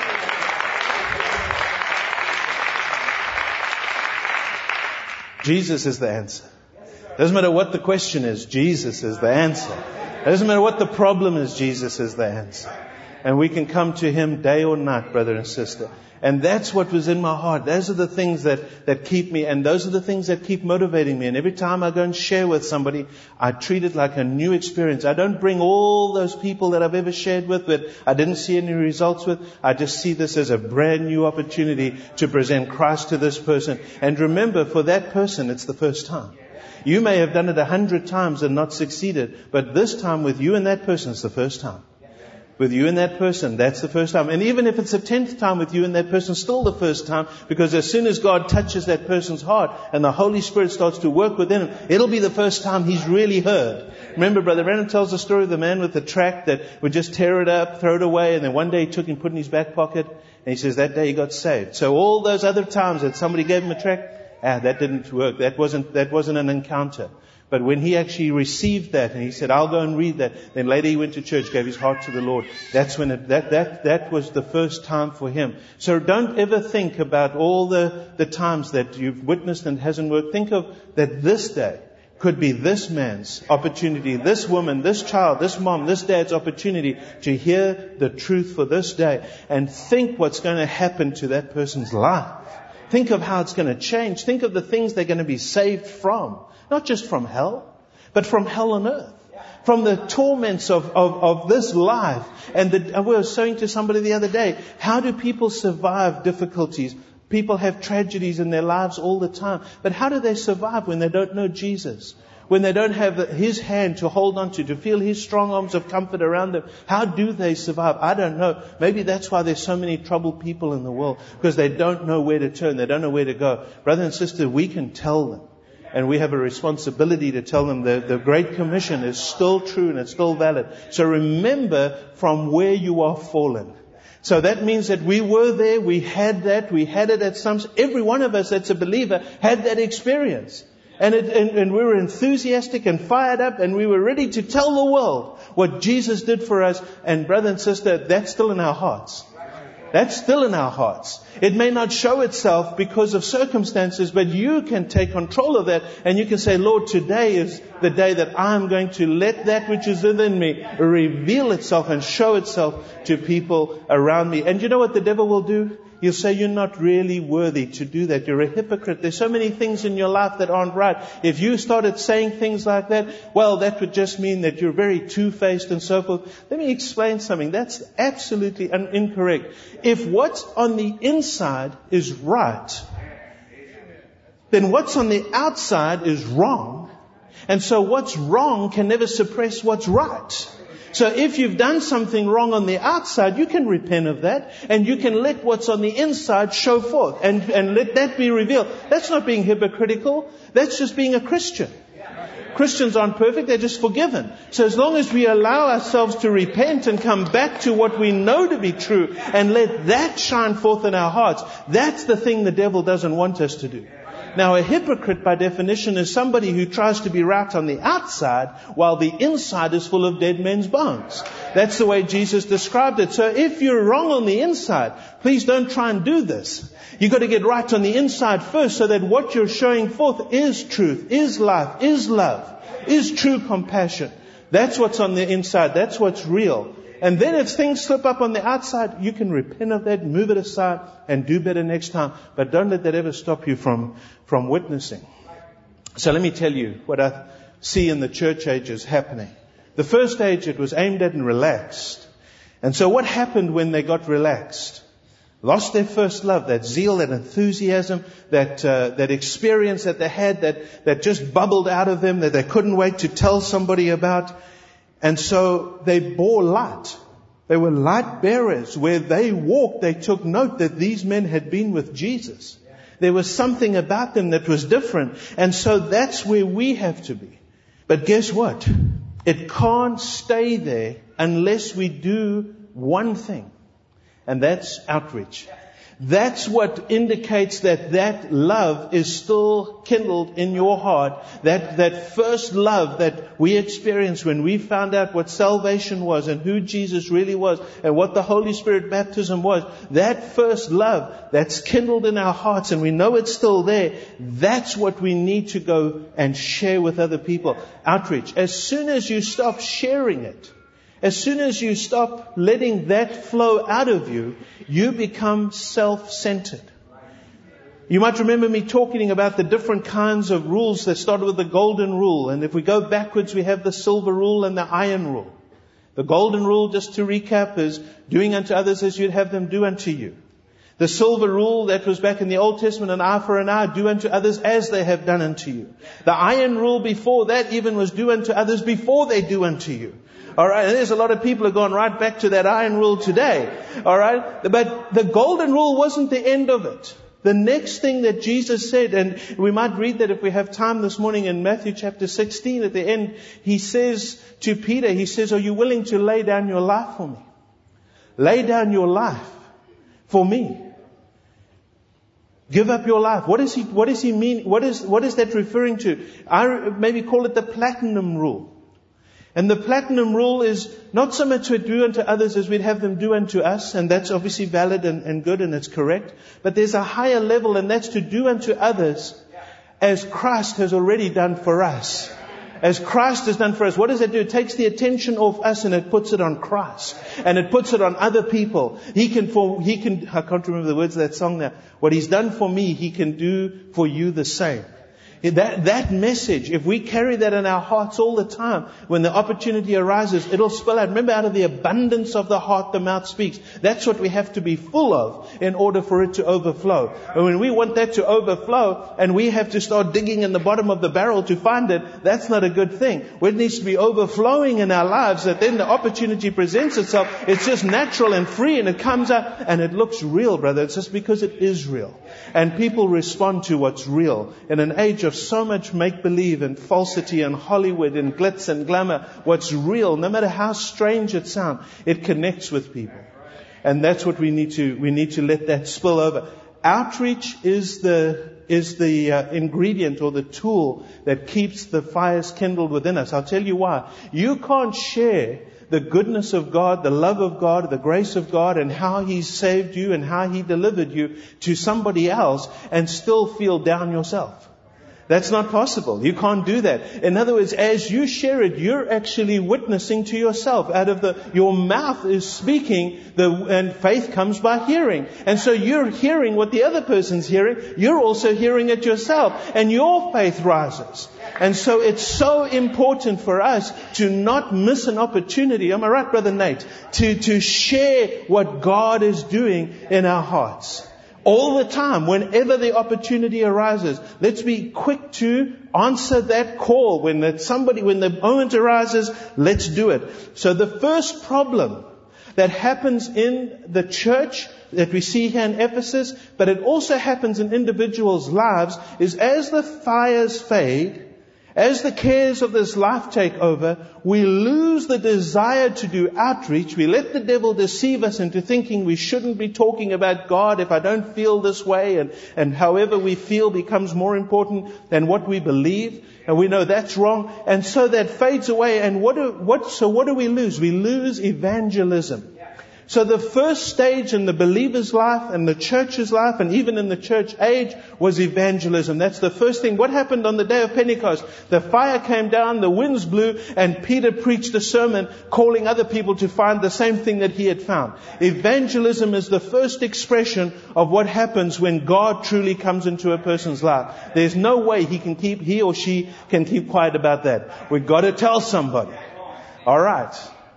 Jesus is the answer. Doesn't matter what the question is, Jesus is the answer. Doesn't matter what the problem is, Jesus is the answer. And we can come to Him day or night, brother and sister. And that's what was in my heart. Those are the things that keep me, and those are the things that keep motivating me. And every time I go and share with somebody, I treat it like a new experience. I don't bring all those people that I've ever shared with, but I didn't see any results with. I just see this as a brand new opportunity to present Christ to this person. And remember, for that person, it's the first time. You may have done it 100 times and not succeeded, but this time with you and that person, it's the first time. With you and that person, that's the first time. And even if it's the 10th time with you and that person, still the first time, because as soon as God touches that person's heart and the Holy Spirit starts to work within him, it'll be the first time he's really heard. Remember, Brother Brandon tells the story of the man with the tract that would just tear it up, throw it away, and then one day he took him, put it in his back pocket, and he says that day he got saved. So all those other times that somebody gave him a tract, that didn't work. That wasn't an encounter. But when he actually received that and he said, I'll go and read that, then later he went to church, gave his heart to the Lord. That's when that was the first time for him. So don't ever think about all the times that you've witnessed and hasn't worked. Think of that this day could be this man's opportunity, this woman, this child, this mom, this dad's opportunity to hear the truth for this day. And think what's going to happen to that person's life. Think of how it's going to change. Think of the things they're going to be saved from. Not just from hell, but from hell on earth. From the torments of this life. And I was saying to somebody the other day, how do people survive difficulties? People have tragedies in their lives all the time. But how do they survive when they don't know Jesus? When they don't have His hand to hold on to feel His strong arms of comfort around them? How do they survive? I don't know. Maybe that's why there's so many troubled people in the world. Because they don't know where to turn. They don't know where to go. Brother and sister, we can tell them. And we have a responsibility to tell them that the Great Commission is still true and it's still valid. So remember from where you are fallen. So that means that we were there, we had it at some, every one of us that's a believer had that experience. And we were enthusiastic and fired up and we were ready to tell the world what Jesus did for us. And brother and sister, that's still in our hearts. That's still in our hearts. It may not show itself because of circumstances, but you can take control of that and you can say, Lord, today is the day that I'm going to let that which is within me reveal itself and show itself to people around me. And you know what the devil will do? He'll say, you're not really worthy to do that. You're a hypocrite. There's so many things in your life that aren't right. If you started saying things like that, well, that would just mean that you're very two-faced and so forth. Let me explain something. That's absolutely incorrect. If what's on the inside is right, then what's on the outside is wrong. And so what's wrong can never suppress what's right. So if you've done something wrong on the outside, you can repent of that and you can let what's on the inside show forth and let that be revealed. That's not being hypocritical. That's just being a Christian. Christians aren't perfect. They're just forgiven. So as long as we allow ourselves to repent and come back to what we know to be true and let that shine forth in our hearts, that's the thing the devil doesn't want us to do. Now, a hypocrite, by definition, is somebody who tries to be right on the outside while the inside is full of dead men's bones. That's the way Jesus described it. So if you're wrong on the inside, please don't try and do this. You've got to get right on the inside first so that what you're showing forth is truth, is life, is love, is true compassion. That's what's on the inside. That's what's real. And then if things slip up on the outside, you can repent of that, move it aside, and do better next time. But don't let that ever stop you from witnessing. So let me tell you what I see in the church ages happening. The first age, it was aimed at and relaxed. And so what happened when they got relaxed? Lost their first love, that zeal, that enthusiasm, that experience that they had, that just bubbled out of them, that they couldn't wait to tell somebody about. And so they bore light. They were light bearers. Where they walked, they took note that these men had been with Jesus. There was something about them that was different. And so that's where we have to be. But guess what? It can't stay there unless we do one thing. And that's outreach. That's what indicates that love is still kindled in your heart. That first love that we experienced when we found out what salvation was and who Jesus really was and what the Holy Spirit baptism was. That first love that's kindled in our hearts, and we know it's still there. That's what we need to go and share with other people. Outreach. As soon as you stop sharing it, as soon as you stop letting that flow out of you, you become self-centered. You might remember me talking about the different kinds of rules that started with the golden rule. And if we go backwards, we have the silver rule and the iron rule. The golden rule, just to recap, is doing unto others as you'd have them do unto you. The silver rule, that was back in the Old Testament, an eye for an eye, do unto others as they have done unto you. The iron rule before that even was do unto others before they do unto you. Alright, and there's a lot of people who have gone right back to that iron rule today. Alright, but the golden rule wasn't the end of it. The next thing that Jesus said, and we might read that if we have time this morning in Matthew chapter 16 at the end, He says to Peter, He says, are you willing to lay down your life for me? Lay down your life for me. Give up your life. What does he mean? What is that referring to? I maybe call it the platinum rule. And the platinum rule is not so much to do unto others as we'd have them do unto us. And that's obviously valid and good and it's correct. But there's a higher level, and that's to do unto others as Christ has already done for us. As Christ has done for us. What does it do? It takes the attention off us and it puts it on Christ. And it puts it on other people. He can, I can't remember the words of that song now. What He's done for me, He can do for you the same. That message, if we carry that in our hearts all the time, when the opportunity arises, it'll spill out. Remember, out of the abundance of the heart, the mouth speaks. That's what we have to be full of in order for it to overflow. And when we want that to overflow and we have to start digging in the bottom of the barrel to find it, that's not a good thing. It needs to be overflowing in our lives, that then the opportunity presents itself. It's just natural and free, and it comes out and it looks real, brother. It's just because it is real. And people respond to what's real. In an age of so much make-believe and falsity and Hollywood and glitz and glamour, what's real, no matter how strange it sounds, it connects with people. And that's what we need to let that spill over. Outreach is the ingredient or the tool that keeps the fires kindled within us. I'll tell you why. You can't share the goodness of God, the love of God, the grace of God, and how He saved you and how He delivered you to somebody else and still feel down yourself. That's not possible. You can't do that. In other words, as you share it, you're actually witnessing to yourself. Your mouth is speaking, and faith comes by hearing. And so you're hearing what the other person's hearing. You're also hearing it yourself. And your faith rises. And so it's so important for us to not miss an opportunity. Am I right, Brother Nate? To share what God is doing in our hearts. All the time, whenever the opportunity arises, let's be quick to answer that call. When the moment arises, let's do it. So the first problem that happens in the church that we see here in Ephesus, but it also happens in individuals' lives, is as the fires fade, as the cares of this life take over, we lose the desire to do outreach. We let the devil deceive us into thinking we shouldn't be talking about God if I don't feel this way, and however we feel becomes more important than what we believe. And we know that's wrong. And so that fades away. And what do we lose? We lose evangelism. So the first stage in the believer's life and the church's life, and even in the church age, was evangelism. That's the first thing. What happened on the day of Pentecost? The fire came down, the winds blew, and Peter preached a sermon calling other people to find the same thing that he had found. Evangelism is the first expression of what happens when God truly comes into a person's life. There's no way he or she can keep quiet about that. We've got to tell somebody. All right.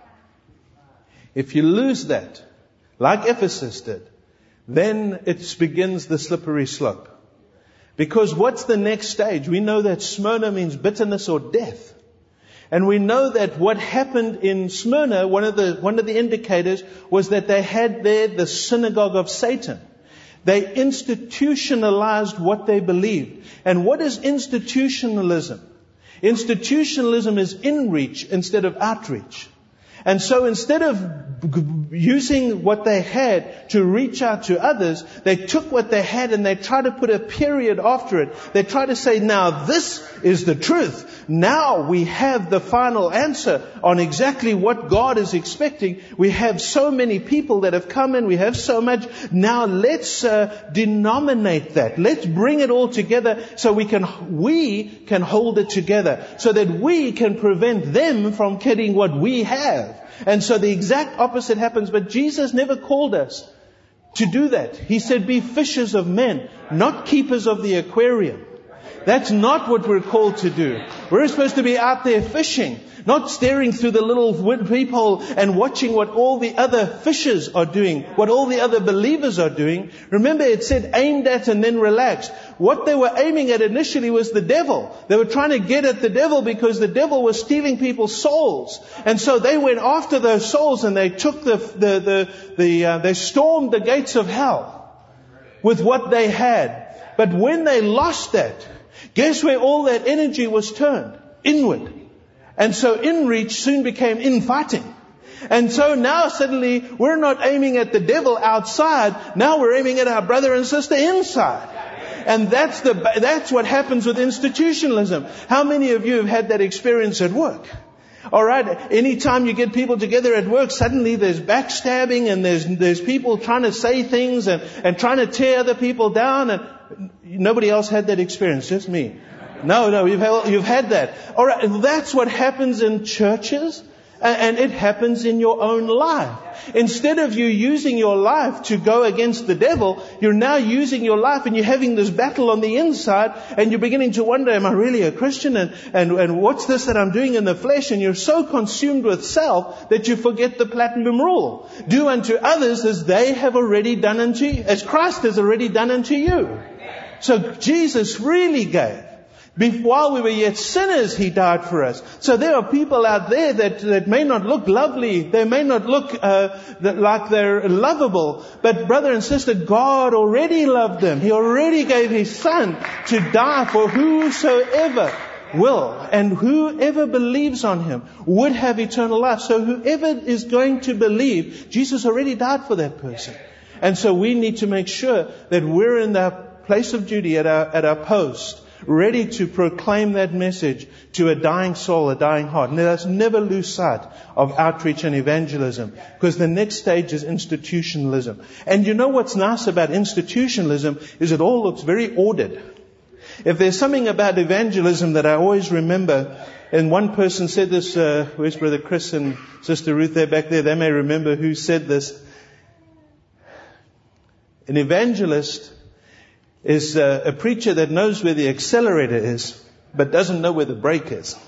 If you lose that, like Ephesus did, then it begins the slippery slope. Because what's the next stage? We know that Smyrna means bitterness or death. And we know that what happened in Smyrna, one of the indicators was that they had there the synagogue of Satan. They institutionalized what they believed. And what is institutionalism? Institutionalism is inreach instead of outreach. And so instead of using what they had to reach out to others, they took what they had and they tried to put a period after it. They tried to say, now this is the truth. Now we have the final answer on exactly what God is expecting. We have so many people that have come in. We have so much. Now let's denominate that. Let's bring it all together so we can hold it together, so that we can prevent them from getting what we have. And so the exact opposite happens. But Jesus never called us to do that. He said, be fishers of men, not keepers of the aquarium. That's not what we're called to do. We're supposed to be out there fishing, not staring through the little peephole and watching what all the other fishers are doing, what all the other believers are doing. Remember, it said aimed at and then relaxed. What they were aiming at initially was the devil. They were trying to get at the devil because the devil was stealing people's souls. And so they went after those souls and they took they stormed the gates of hell with what they had. But when they lost that, guess where all that energy was turned? Inward. And so inreach soon became infighting. And so now suddenly we're not aiming at the devil outside. Now we're aiming at our brother and sister inside. And that's what happens with institutionalism. How many of you have had that experience at work? Alright, anytime you get people together at work, suddenly there's backstabbing and there's people trying to say things and trying to tear other people down, and nobody else had that experience, just me. No, you've had that. Alright, that's what happens in churches, and it happens in your own life. Instead of you using your life to go against the devil, you're now using your life and you're having this battle on the inside, and you're beginning to wonder, am I really a Christian? And what's this that I'm doing in the flesh? And you're so consumed with self that you forget the platinum rule. Do unto others as they have already done unto you, as Christ has already done unto you. So Jesus really gave. While we were yet sinners, He died for us. So there are people out there that may not look lovely. They may not look like they're lovable. But brother and sister, God already loved them. He already gave His Son to die for whosoever will. And whoever believes on Him would have eternal life. So whoever is going to believe, Jesus already died for that person. And so we need to make sure that we're in the place of duty at our post, ready to proclaim that message to a dying soul, a dying heart. And let us never lose sight of outreach and evangelism, because the next stage is institutionalism. And you know what's nice about institutionalism is it all looks very ordered. If there's something about evangelism that I always remember, and one person said this, where's Brother Chris and Sister Ruth there back there? They may remember who said this. An evangelist is a preacher that knows where the accelerator is, but doesn't know where the brake is.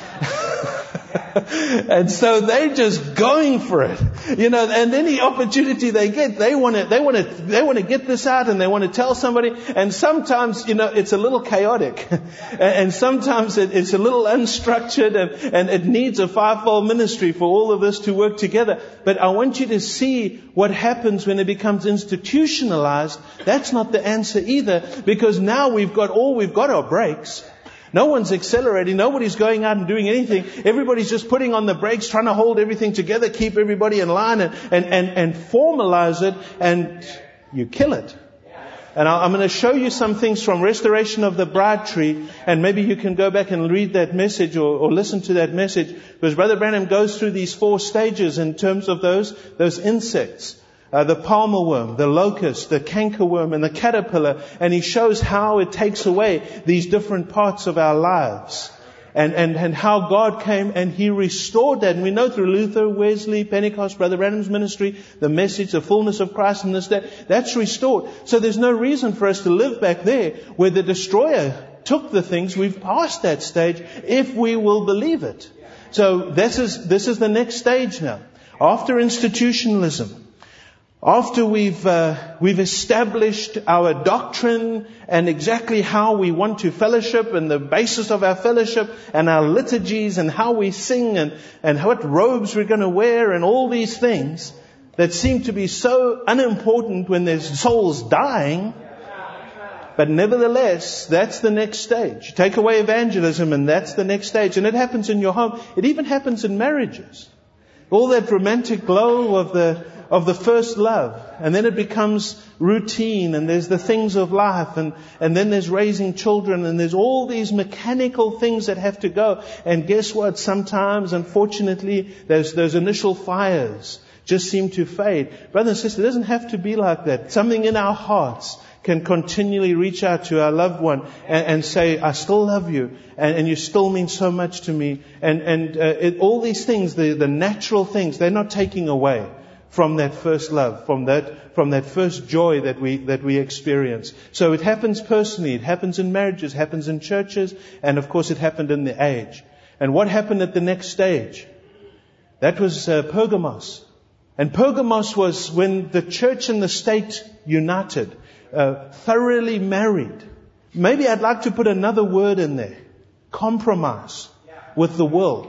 And so they're just going for it, and any opportunity they get, they want to get this out, and they want to tell somebody. And sometimes, it's a little chaotic, and sometimes it's a little unstructured, and it needs a fivefold ministry for all of this to work together. But I want you to see what happens when it becomes institutionalized. That's not the answer either, because now we've got our brakes. No one's accelerating. Nobody's going out and doing anything. Everybody's just putting on the brakes, trying to hold everything together, keep everybody in line and formalize it, and you kill it. And I'm going to show you some things from Restoration of the Bride Tree, and maybe you can go back and read that message or listen to that message, because Brother Branham goes through these 4 stages in terms of those insects. The palmer worm, the locust, the cankerworm, and the caterpillar. And he shows how it takes away these different parts of our lives. And how God came and He restored that. And we know through Luther, Wesley, Pentecost, Brother Branham's ministry, the message, the fullness of Christ in this day, that's restored. So there's no reason for us to live back there where the destroyer took the things. We've passed that stage if we will believe it. So this is the next stage now. After institutionalism, after we've established our doctrine and exactly how we want to fellowship and the basis of our fellowship and our liturgies and how we sing and what robes we're going to wear and all these things that seem to be so unimportant when there's souls dying. But nevertheless, that's the next stage. Take away evangelism and that's the next stage. And it happens in your home. It even happens in marriages. all that romantic glow of the first love. And then it becomes routine, and there's the things of life, and then there's raising children, and there's all these mechanical things that have to go. And guess what? Sometimes, unfortunately, those initial fires just seem to fade. Brother and sister, it doesn't have to be like that. Something in our hearts can continually reach out to our loved one and say, I still love you, and you still mean so much to me. And all these things, the natural things, they're not taking away from that first love, from that first joy that we experience. So it happens personally, it happens in marriages, it happens in churches, and of course it happened in the age. And what happened at the next stage? That was Pergamos. And Pergamos was when the church and the state united, thoroughly married. Maybe I'd like to put another word in there. Compromise with the world.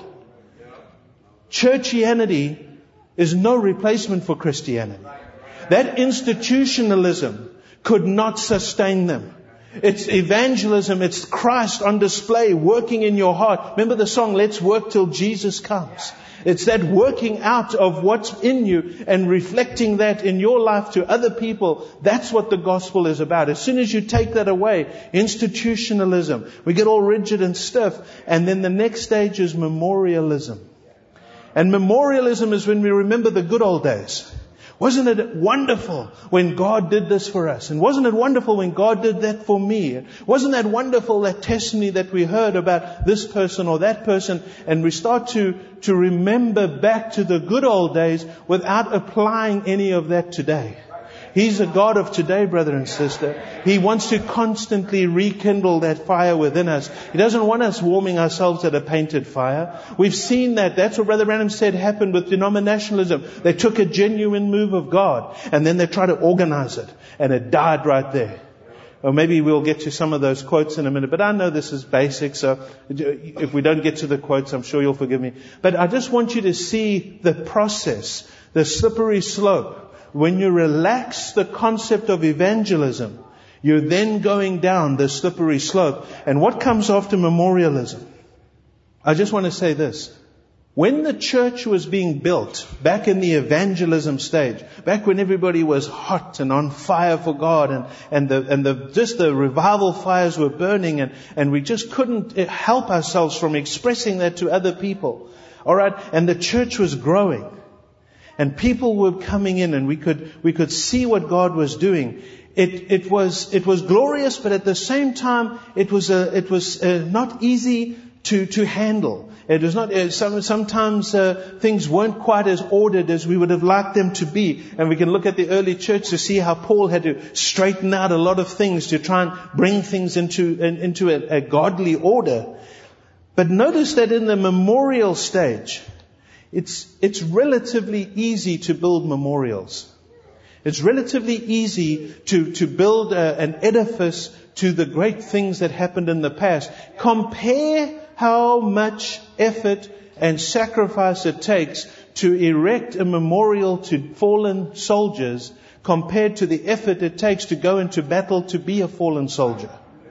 Churchianity is no replacement for Christianity. That institutionalism could not sustain them. It's evangelism, it's Christ on display, working in your heart. Remember the song, Let's Work Till Jesus Comes. It's that working out of what's in you and reflecting that in your life to other people. That's what the gospel is about. As soon as you take that away, institutionalism, we get all rigid and stiff. And then the next stage is memorialism. And memorialism is when we remember the good old days. Wasn't it wonderful when God did this for us? And wasn't it wonderful when God did that for me? Wasn't that wonderful, that testimony that we heard about this person or that person? And we start to remember back to the good old days without applying any of that today. He's a God of today, brother and sister. He wants to constantly rekindle that fire within us. He doesn't want us warming ourselves at a painted fire. We've seen that. That's what Brother Branham said happened with denominationalism. They took a genuine move of God and then they tried to organize it, and it died right there. Or maybe we'll get to some of those quotes in a minute, but I know this is basic, so if we don't get to the quotes, I'm sure you'll forgive me. But I just want you to see the process, the slippery slope. When you relax the concept of evangelism, you're then going down the slippery slope. And what comes after memorialism? I just want to say this. When the church was being built, back in the evangelism stage, back when everybody was hot and on fire for God, and the revival fires were burning, and we just couldn't help ourselves from expressing that to other people. All right, and the church was growing. And people were coming in, and we could see what God was doing. It was glorious, but at the same time, it was not easy to handle. It was not. Sometimes things weren't quite as ordered as we would have liked them to be. And we can look at the early church to see how Paul had to straighten out a lot of things to try and bring things into a godly order. But notice that in the memorial stage, it's relatively easy to build memorials. It's relatively easy to build an edifice to the great things that happened in the past. Compare how much effort and sacrifice it takes to erect a memorial to fallen soldiers compared to the effort it takes to go into battle to be a fallen soldier.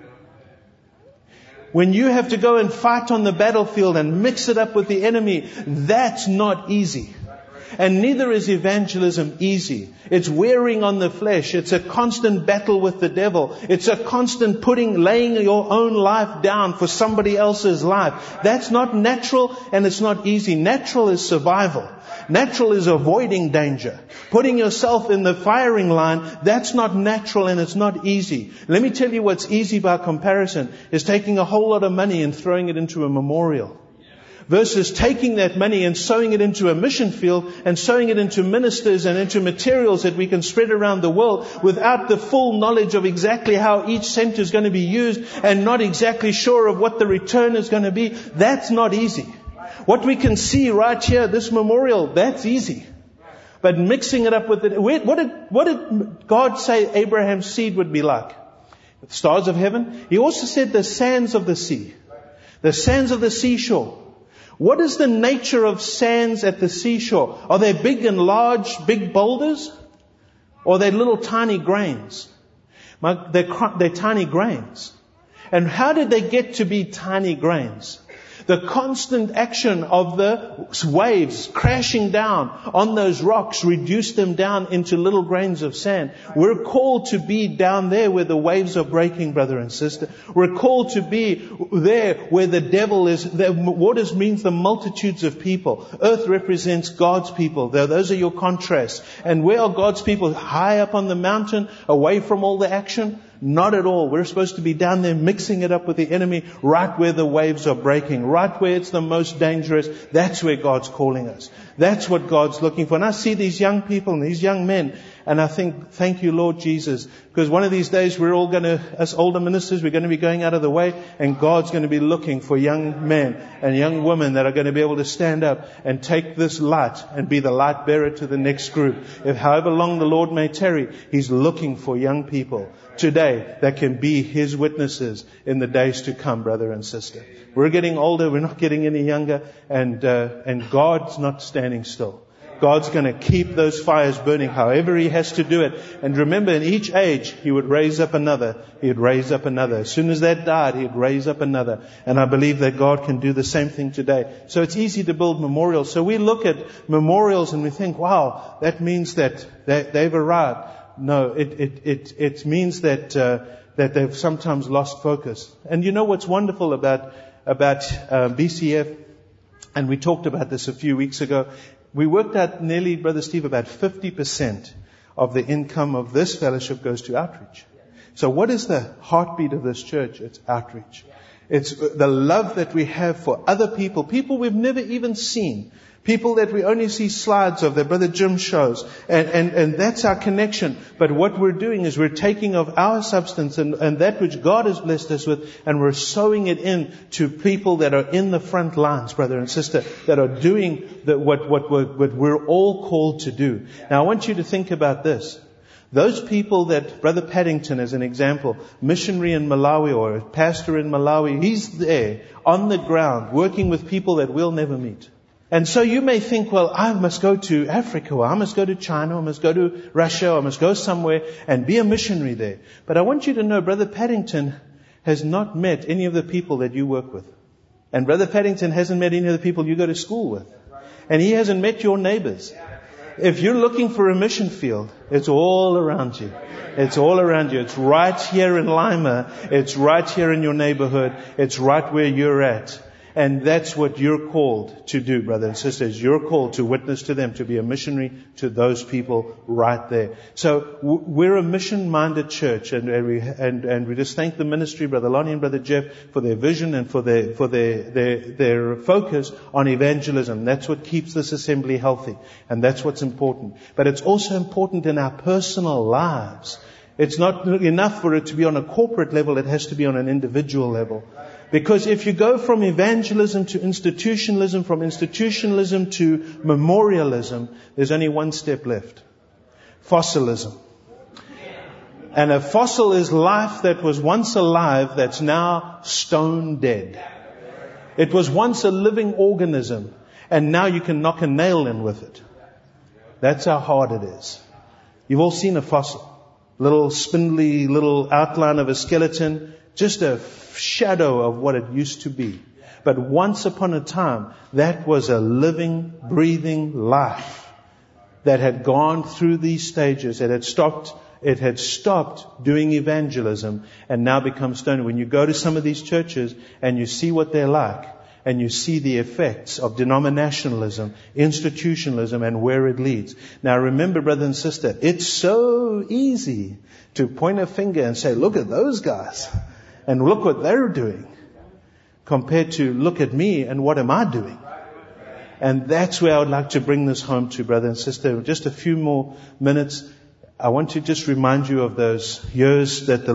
When you have to go and fight on the battlefield and mix it up with the enemy, that's not easy. And neither is evangelism easy. It's wearing on the flesh. It's a constant battle with the devil. It's a constant laying your own life down for somebody else's life. That's not natural, and it's not easy. Natural is survival. Natural is avoiding danger. Putting yourself in the firing line, that's not natural and it's not easy. Let me tell you what's easy by comparison is taking a whole lot of money and throwing it into a memorial. Versus taking that money and sowing it into a mission field and sowing it into ministers and into materials that we can spread around the world without the full knowledge of exactly how each cent is going to be used and not exactly sure of what the return is going to be. That's not easy. What we can see right here, this memorial, that's easy. But mixing it up with it, what did God say Abraham's seed would be like? The stars of heaven. He also said the sands of the sea. The sands of the seashore. What is the nature of sands at the seashore? Are they big and large, big boulders? Or are they little tiny grains? They're tiny grains. And how did they get to be tiny grains? The constant action of the waves crashing down on those rocks reduced them down into little grains of sand. We're called to be down there where the waves are breaking, brother and sister. We're called to be there where the devil is. The waters means the multitudes of people. Earth represents God's people. Those are your contrasts. And where are God's people? High up on the mountain, away from all the action? Not at all. We're supposed to be down there mixing it up with the enemy, right where the waves are breaking, right where it's the most dangerous. That's where God's calling us. That's what God's looking for. And I see these young people and these young men, and I think, thank you, Lord Jesus, because one of these days we're all going to, as older ministers, we're going to be going out of the way, and God's going to be looking for young men and young women that are going to be able to stand up and take this light and be the light bearer to the next group. If however long the Lord may tarry, He's looking for young people today that can be His witnesses in the days to come, brother and sister. We're getting older, we're not getting any younger, and God's not standing still. God's going to keep those fires burning however He has to do it. And remember, in each age, He would raise up another. He'd raise up another. As soon as that died, He'd raise up another. And I believe that God can do the same thing today. So it's easy to build memorials. So we look at memorials and we think, wow, that means that they've arrived. No, it means that they've sometimes lost focus. And you know what's wonderful about BCF? And we talked about this a few weeks ago. We worked out nearly, Brother Steve, about 50% of the income of this fellowship goes to outreach. So what is the heartbeat of this church? It's outreach. It's the love that we have for other people we've never even seen. People that we only see slides of, that Brother Jim shows. And that's our connection. But what we're doing is we're taking of our substance and that which God has blessed us with, and we're sowing it in to people that are in the front lines, brother and sister, that are doing what we're all called to do. Now I want you to think about this. Those people that Brother Paddington, as an example, missionary in Malawi or a pastor in Malawi, he's there on the ground working with people that we'll never meet. And so you may think, well, I must go to Africa, or I must go to China, or I must go to Russia, or I must go somewhere and be a missionary there. But I want you to know, Brother Paddington has not met any of the people that you work with. And Brother Paddington hasn't met any of the people you go to school with. And he hasn't met your neighbors. If you're looking for a mission field, it's all around you. It's all around you. It's right here in Lima. It's right here in your neighborhood. It's right where you're at. And that's what you're called to do, brothers and sisters. You're called to witness to them, to be a missionary to those people right there. So we're a mission-minded church, and we just thank the ministry, Brother Lonnie and Brother Jeff, for their vision and for their focus on evangelism. That's what keeps this assembly healthy, and that's what's important. But it's also important in our personal lives. It's not enough for it to be on a corporate level. It has to be on an individual level. Because if you go from evangelism to institutionalism, from institutionalism to memorialism, there's only one step left. Fossilism. And a fossil is life that was once alive that's now stone dead. It was once a living organism, and now you can knock a nail in with it. That's how hard it is. You've all seen a fossil. Little spindly little outline of a skeleton, just a shadow of what it used to be. But once upon a time, that was a living, breathing life that had gone through these stages. It had stopped doing evangelism and now become stone. When you go to some of these churches and you see what they're like, and you see the effects of denominationalism, institutionalism, and where it leads. Now remember, brother and sister, it's so easy to point a finger and say, look at those guys, and look what they're doing, compared to look at me and what am I doing? And that's where I would like to bring this home to, brother and sister. Just a few more minutes. I want to just remind you of those years that the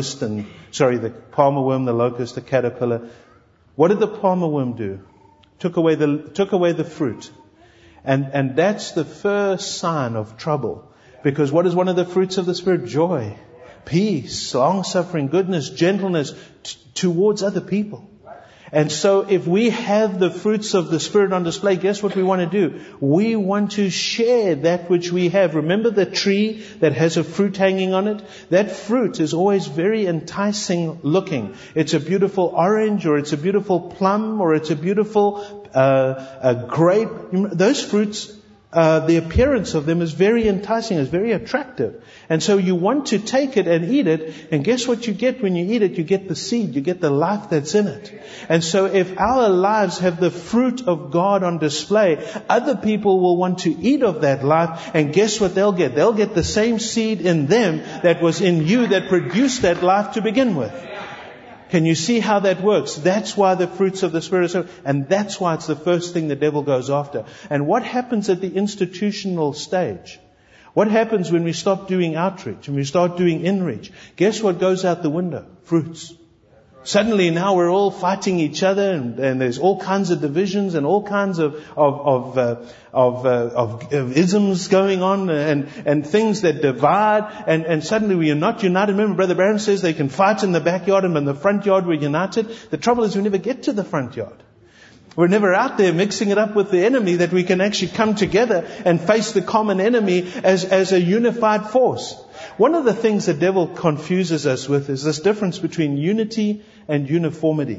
palmer worm, the locust, the caterpillar. What did the palmer worm do? Took away the fruit. And that's the first sign of trouble. Because what is one of the fruits of the Spirit? Joy, peace, long-suffering, goodness, gentleness towards other people. And so if we have the fruits of the Spirit on display, guess what we want to do? We want to share that which we have. Remember the tree that has a fruit hanging on it? That fruit is always very enticing looking. It's a beautiful orange, or it's a beautiful plum, or it's a beautiful grape. Those fruits, the appearance of them is very enticing, is very attractive. And so you want to take it and eat it, and guess what you get when you eat it? You get the seed, you get the life that's in it. And so if our lives have the fruit of God on display, other people will want to eat of that life, and guess what they'll get? They'll get the same seed in them that was in you that produced that life to begin with. Can you see how that works? That's why the fruits of the Spirit are so, and that's why it's the first thing the devil goes after. And what happens at the institutional stage? What happens when we stop doing outreach and we start doing inreach? Guess what goes out the window? Fruits. Suddenly now we're all fighting each other, and there's all kinds of divisions and all kinds of isms going on, and things that divide, and suddenly we are not united. Remember, Brother Barron says they can fight in the backyard, and in the front yard we're united. The trouble is we never get to the front yard. We're never out there mixing it up with the enemy, that we can actually come together and face the common enemy as a unified force. One of the things the devil confuses us with is this difference between unity and uniformity.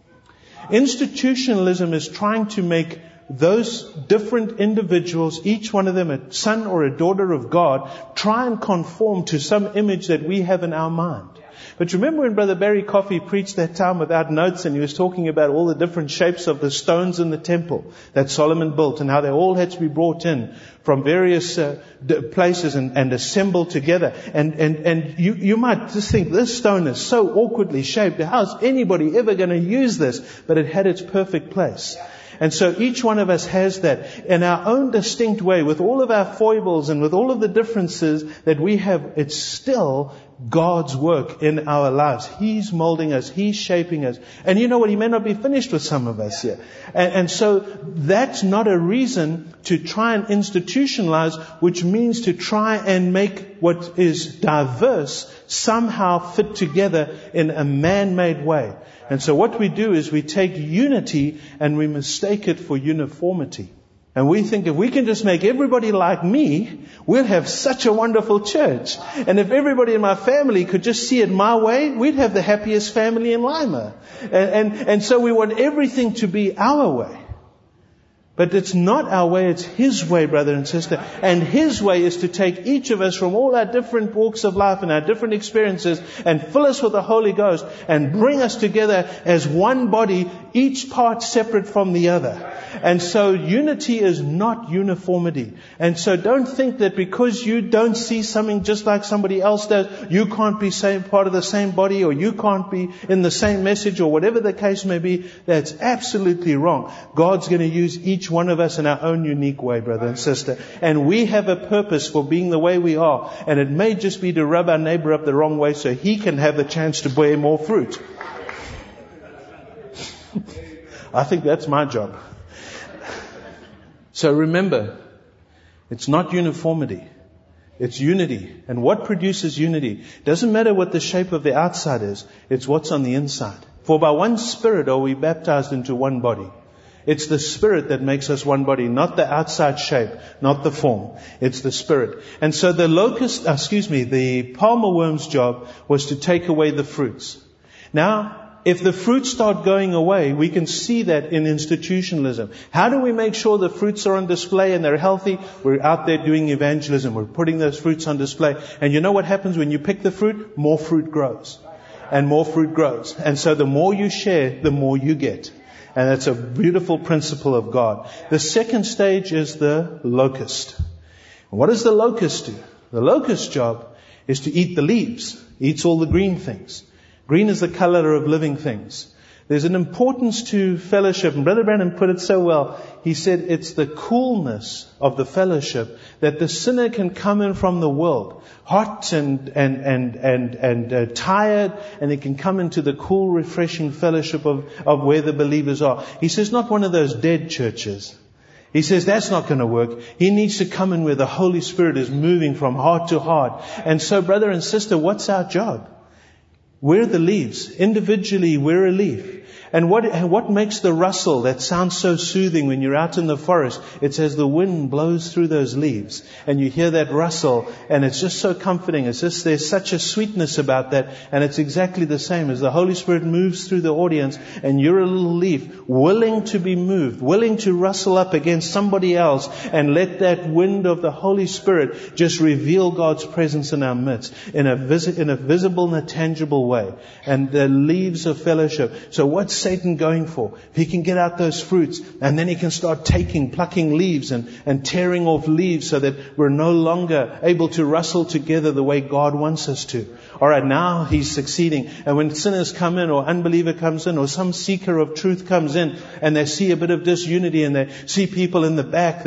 Institutionalism is trying to make those different individuals, each one of them a son or a daughter of God, try and conform to some image that we have in our mind. But remember when Brother Barry Coffey preached that time without notes, and he was talking about all the different shapes of the stones in the temple that Solomon built, and how they all had to be brought in from various places and assembled together. And you might just think, this stone is so awkwardly shaped. How's anybody ever going to use this? But it had its perfect place. And so each one of us has that in our own distinct way, with all of our foibles and with all of the differences that we have. It's still God's work in our lives. He's molding us. He's shaping us. And you know what? He may not be finished with some of us yet. And so that's not a reason to try and institutionalize, which means to try and make what is diverse somehow fit together in a man-made way. And so what we do is we take unity and we mistake it for uniformity. And we think if we can just make everybody like me, we'll have such a wonderful church. And if everybody in my family could just see it my way, we'd have the happiest family in Lima. And so we want everything to be our way. But it's not our way, it's His way, brother and sister. And His way is to take each of us from all our different walks of life and our different experiences and fill us with the Holy Ghost and bring us together as one body, each part separate from the other. And so unity is not uniformity. And so don't think that because you don't see something just like somebody else does, you can't be part of the same body, or you can't be in the same message, or whatever the case may be. That's absolutely wrong. God's going to use each one of us in our own unique way, brother and sister. And we have a purpose for being the way we are. And it may just be to rub our neighbor up the wrong way so he can have the chance to bear more fruit. I think that's my job. So remember, it's not uniformity. It's unity. And what produces unity? Doesn't matter what the shape of the outside is. It's what's on the inside. For by one Spirit are we baptized into one body. It's the Spirit that makes us one body, not the outside shape, not the form. It's the Spirit. And so the palmer worm's job was to take away the fruits. Now, if the fruits start going away, we can see that in institutionalism. How do we make sure the fruits are on display and they're healthy? We're out there doing evangelism. We're putting those fruits on display. And you know what happens when you pick the fruit? More fruit grows. And more fruit grows. And so the more you share, the more you get. And that's a beautiful principle of God. The second stage is the locust. What does the locust do? The locust's job is to eat the leaves. Eats all the green things. Green is the color of living things. There's an importance to fellowship. And Brother Branham put it so well. He said it's the coolness of the fellowship that the sinner can come in from the world, hot and tired, and he can come into the cool, refreshing fellowship of where the believers are. He says not one of those dead churches. He says that's not going to work. He needs to come in where the Holy Spirit is moving from heart to heart. And so, brother and sister, what's our job? We're the leaves. Individually, we're a leaf. And what makes the rustle that sounds so soothing when you're out in the forest? It's as the wind blows through those leaves and you hear that rustle, and it's just so comforting. It's just, there's such a sweetness about that, and it's exactly the same as the Holy Spirit moves through the audience and you're a little leaf willing to be moved, willing to rustle up against somebody else and let that wind of the Holy Spirit just reveal God's presence in our midst in a visible and a tangible way. And the leaves of fellowship. So what's Satan going for? He can get out those fruits, and then he can start plucking leaves and tearing off leaves so that we're no longer able to rustle together the way God wants us to. All right, now he's succeeding. And when sinners come in, or unbeliever comes in, or some seeker of truth comes in, and they see a bit of disunity, and they see people in the back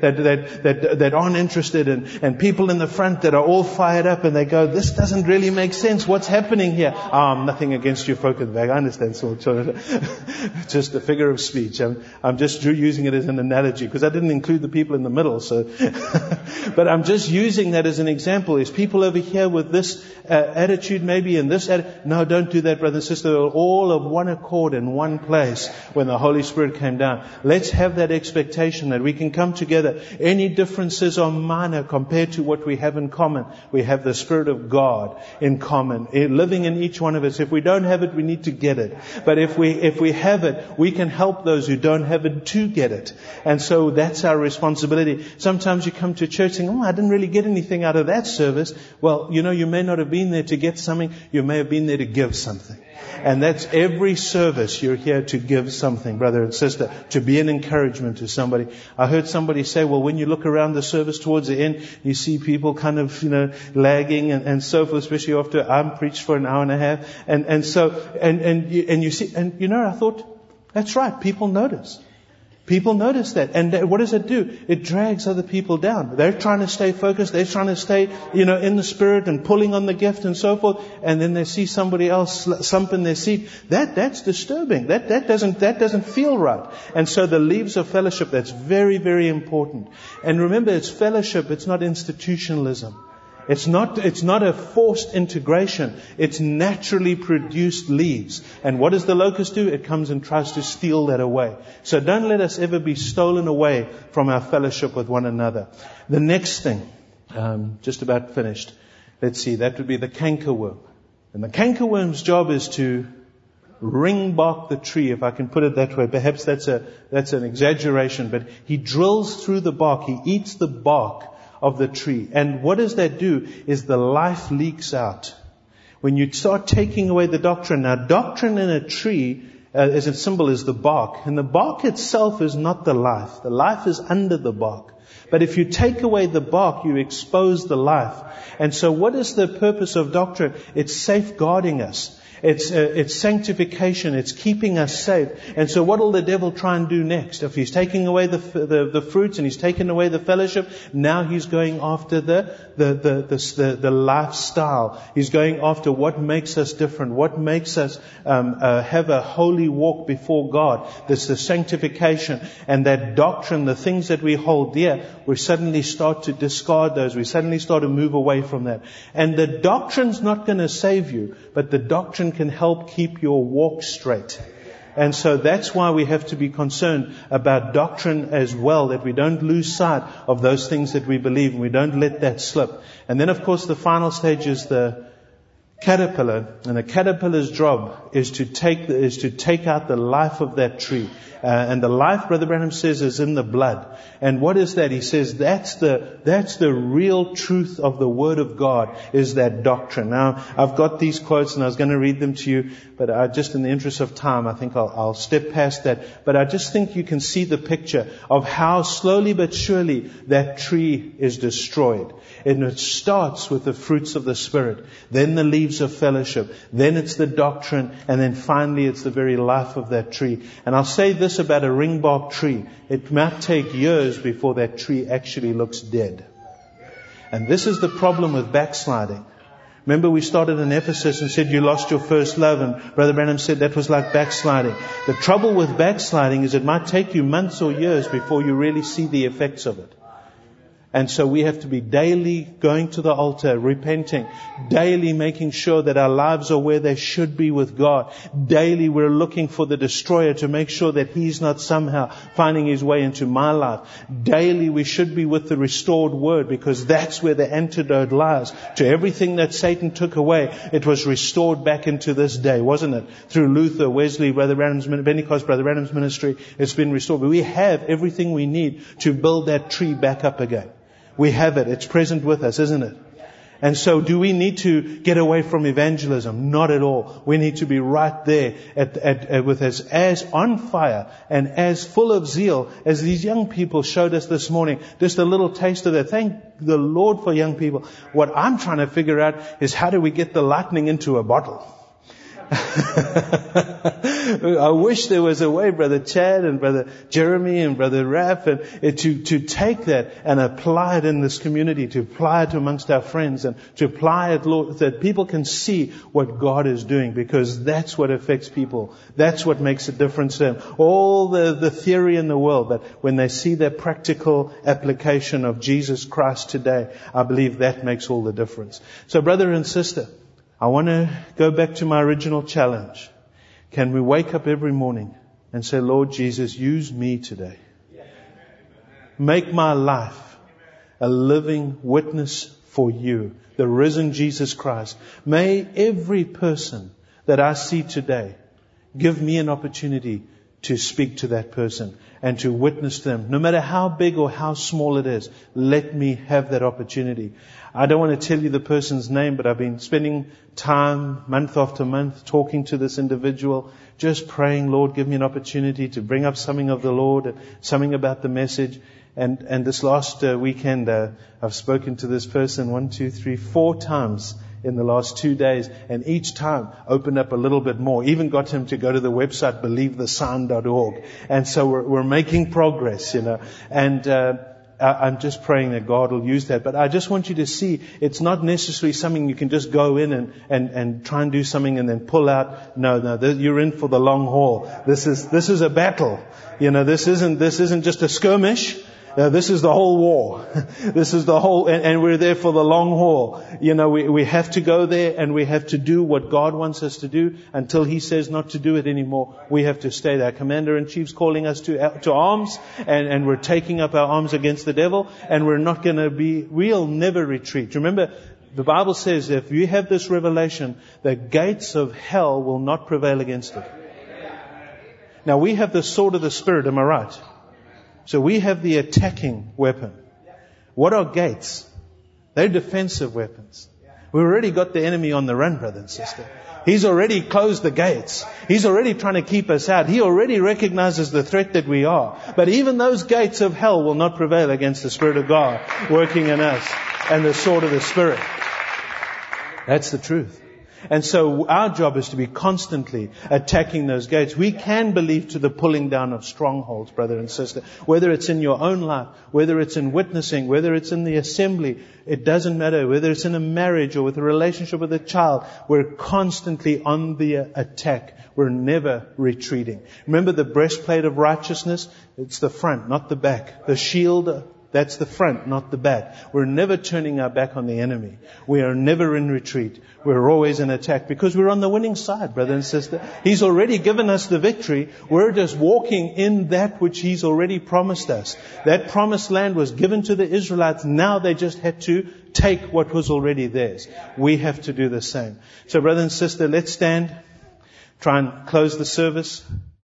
that aren't interested, and people in the front that are all fired up, and they go, this doesn't really make sense. What's happening here? Nothing against you folk at the back. I understand. So just a figure of speech. I'm just using it as an analogy because I didn't include the people in the middle. So, but I'm just using that as an example. Is people over here with this attitude maybe, and this attitude? No, don't do that, brother and sister. They were all of one accord in one place when the Holy Spirit came down. Let's have that expectation that we can come together. Any differences are minor compared to what we have in common. We have the Spirit of God in common, living in each one of us. If we don't have it, we need to get it. But if we have it, we can help those who don't have it to get it. And so that's our responsibility. Sometimes you come to church saying, I didn't really get anything out of that service. Well, you may not have been there to get something. You may have been there to give something. And that's every service. You're here to give something, brother and sister, to be an encouragement to somebody. I heard somebody say, well, when you look around the service towards the end, you see people kind of, lagging and so forth, especially after I'm preached for an hour and a half. And you see, I thought, that's right. People notice. People notice that. And what does it do? It drags other people down. They're trying to stay focused. They're trying to stay, in the Spirit and pulling on the gift and so forth. And then they see somebody else slump in their seat. That's disturbing. That doesn't feel right. And so the leaves of fellowship, that's very, very important. And remember, it's fellowship. It's not institutionalism. It's not a forced integration. It's naturally produced leaves. And what does the locust do? It comes and tries to steal that away. So don't let us ever be stolen away from our fellowship with one another. The next thing, just about finished. Let's see, that would be the cankerworm. And the cankerworm's job is to ring bark the tree, if I can put it that way. Perhaps that's an exaggeration, but he drills through the bark. He eats the bark of the tree. And what does that do is the life leaks out. When you start taking away the doctrine. Now, doctrine in a tree, as a symbol, is the bark. And the bark itself is not the life. The life is under the bark. But if you take away the bark, you expose the life. And so what is the purpose of doctrine? It's safeguarding us. It's sanctification. It's keeping us safe. And so what will the devil try and do next? If he's taking away the fruits and he's taken away the fellowship, now he's going after the lifestyle. He's going after what makes us different, what makes us have a holy walk before God. There's the sanctification and that doctrine, the things that we hold dear, we suddenly start to discard those. We suddenly start to move away from that. And the doctrine's not going to save you, but the doctrine can help keep your walk straight. And so that's why we have to be concerned about doctrine as well, that we don't lose sight of those things that we believe and we don't let that slip. And then, of course, the final stage is the caterpillar, and the caterpillar's job is to take out the life of that tree. And the life, Brother Branham says, is in the blood. And what is that? He says that's the real truth of the Word of God, is that doctrine. Now, I've got these quotes and I was going to read them to you, but just in the interest of time, I think I'll step past that. But I just think you can see the picture of how slowly but surely that tree is destroyed. And it starts with the fruits of the Spirit, then the leaves of fellowship, then it's the doctrine, and then finally it's the very life of that tree. And I'll say this about a ringbark tree. It might take years before that tree actually looks dead. And this is the problem with backsliding. Remember, we started in Ephesus and said you lost your first love, and Brother Branham said that was like backsliding. The trouble with backsliding is it might take you months or years before you really see the effects of it. And so we have to be daily going to the altar, repenting, daily making sure that our lives are where they should be with God. Daily we're looking for the destroyer to make sure that he's not somehow finding his way into my life. Daily we should be with the restored word, because that's where the antidote lies. To everything that Satan took away, it was restored back into this day, wasn't it? Through Luther, Wesley, Brother Branham's, Pentecost, Brother Branham's ministry, it's been restored. But we have everything we need to build that tree back up again. We have it. It's present with us, isn't it? And so do we need to get away from evangelism? Not at all. We need to be right there with us as on fire and as full of zeal as these young people showed us this morning. Just a little taste of that. Thank the Lord for young people. What I'm trying to figure out is how do we get the lightning into a bottle? I wish there was a way, Brother Chad and Brother Jeremy and Brother Raph, and to take that and apply it in this community, to apply it amongst our friends, and to apply it, Lord, that people can see what God is doing, because that's what affects people. That's what makes a difference to them. All the theory in the world, but when they see that practical application of Jesus Christ today, I believe that makes all the difference. So brother and sister, I want to go back to my original challenge. Can we wake up every morning and say, Lord Jesus, use me today. Make my life a living witness for you, the risen Jesus Christ. May every person that I see today give me an opportunity to speak to that person and to witness them. No matter how big or how small it is, let me have that opportunity. I don't want to tell you the person's name, but I've been spending time, month after month, talking to this individual, just praying, Lord, give me an opportunity to bring up something of the Lord, something about the message. And this last weekend, I've spoken to this person 4 times in the last 2 days, and each time opened up a little bit more. Even got him to go to the website, believethesign.org. And so we're making progress, and I'm just praying that God will use that. But I just want you to see, it's not necessarily something you can just go in and try and do something and then pull out. No, you're in for the long haul. This is a battle. This isn't just a skirmish. This is the whole war. This is the whole, and we're there for the long haul. We have to go there, and we have to do what God wants us to do until He says not to do it anymore. We have to stay there. Commander-in-Chief's calling us to arms, and we're taking up our arms against the devil, and we'll never retreat. Remember, the Bible says if you have this revelation, the gates of hell will not prevail against it. Now we have the sword of the Spirit, am I right? So we have the attacking weapon. What are gates? They're defensive weapons. We've already got the enemy on the run, brother and sister. He's already closed the gates. He's already trying to keep us out. He already recognizes the threat that we are. But even those gates of hell will not prevail against the Spirit of God working in us and the sword of the Spirit. That's the truth. And so our job is to be constantly attacking those gates. We can believe to the pulling down of strongholds, brother and sister. Whether it's in your own life, whether it's in witnessing, whether it's in the assembly, it doesn't matter. Whether it's in a marriage or with a relationship with a child, we're constantly on the attack. We're never retreating. Remember the breastplate of righteousness? It's the front, not the back. The shield, that's the front, not the back. We're never turning our back on the enemy. We are never in retreat. We're always in attack because we're on the winning side, brother and sister. He's already given us the victory. We're just walking in that which He's already promised us. That promised land was given to the Israelites. Now they just had to take what was already theirs. We have to do the same. So brother and sister, let's stand. Try and close the service.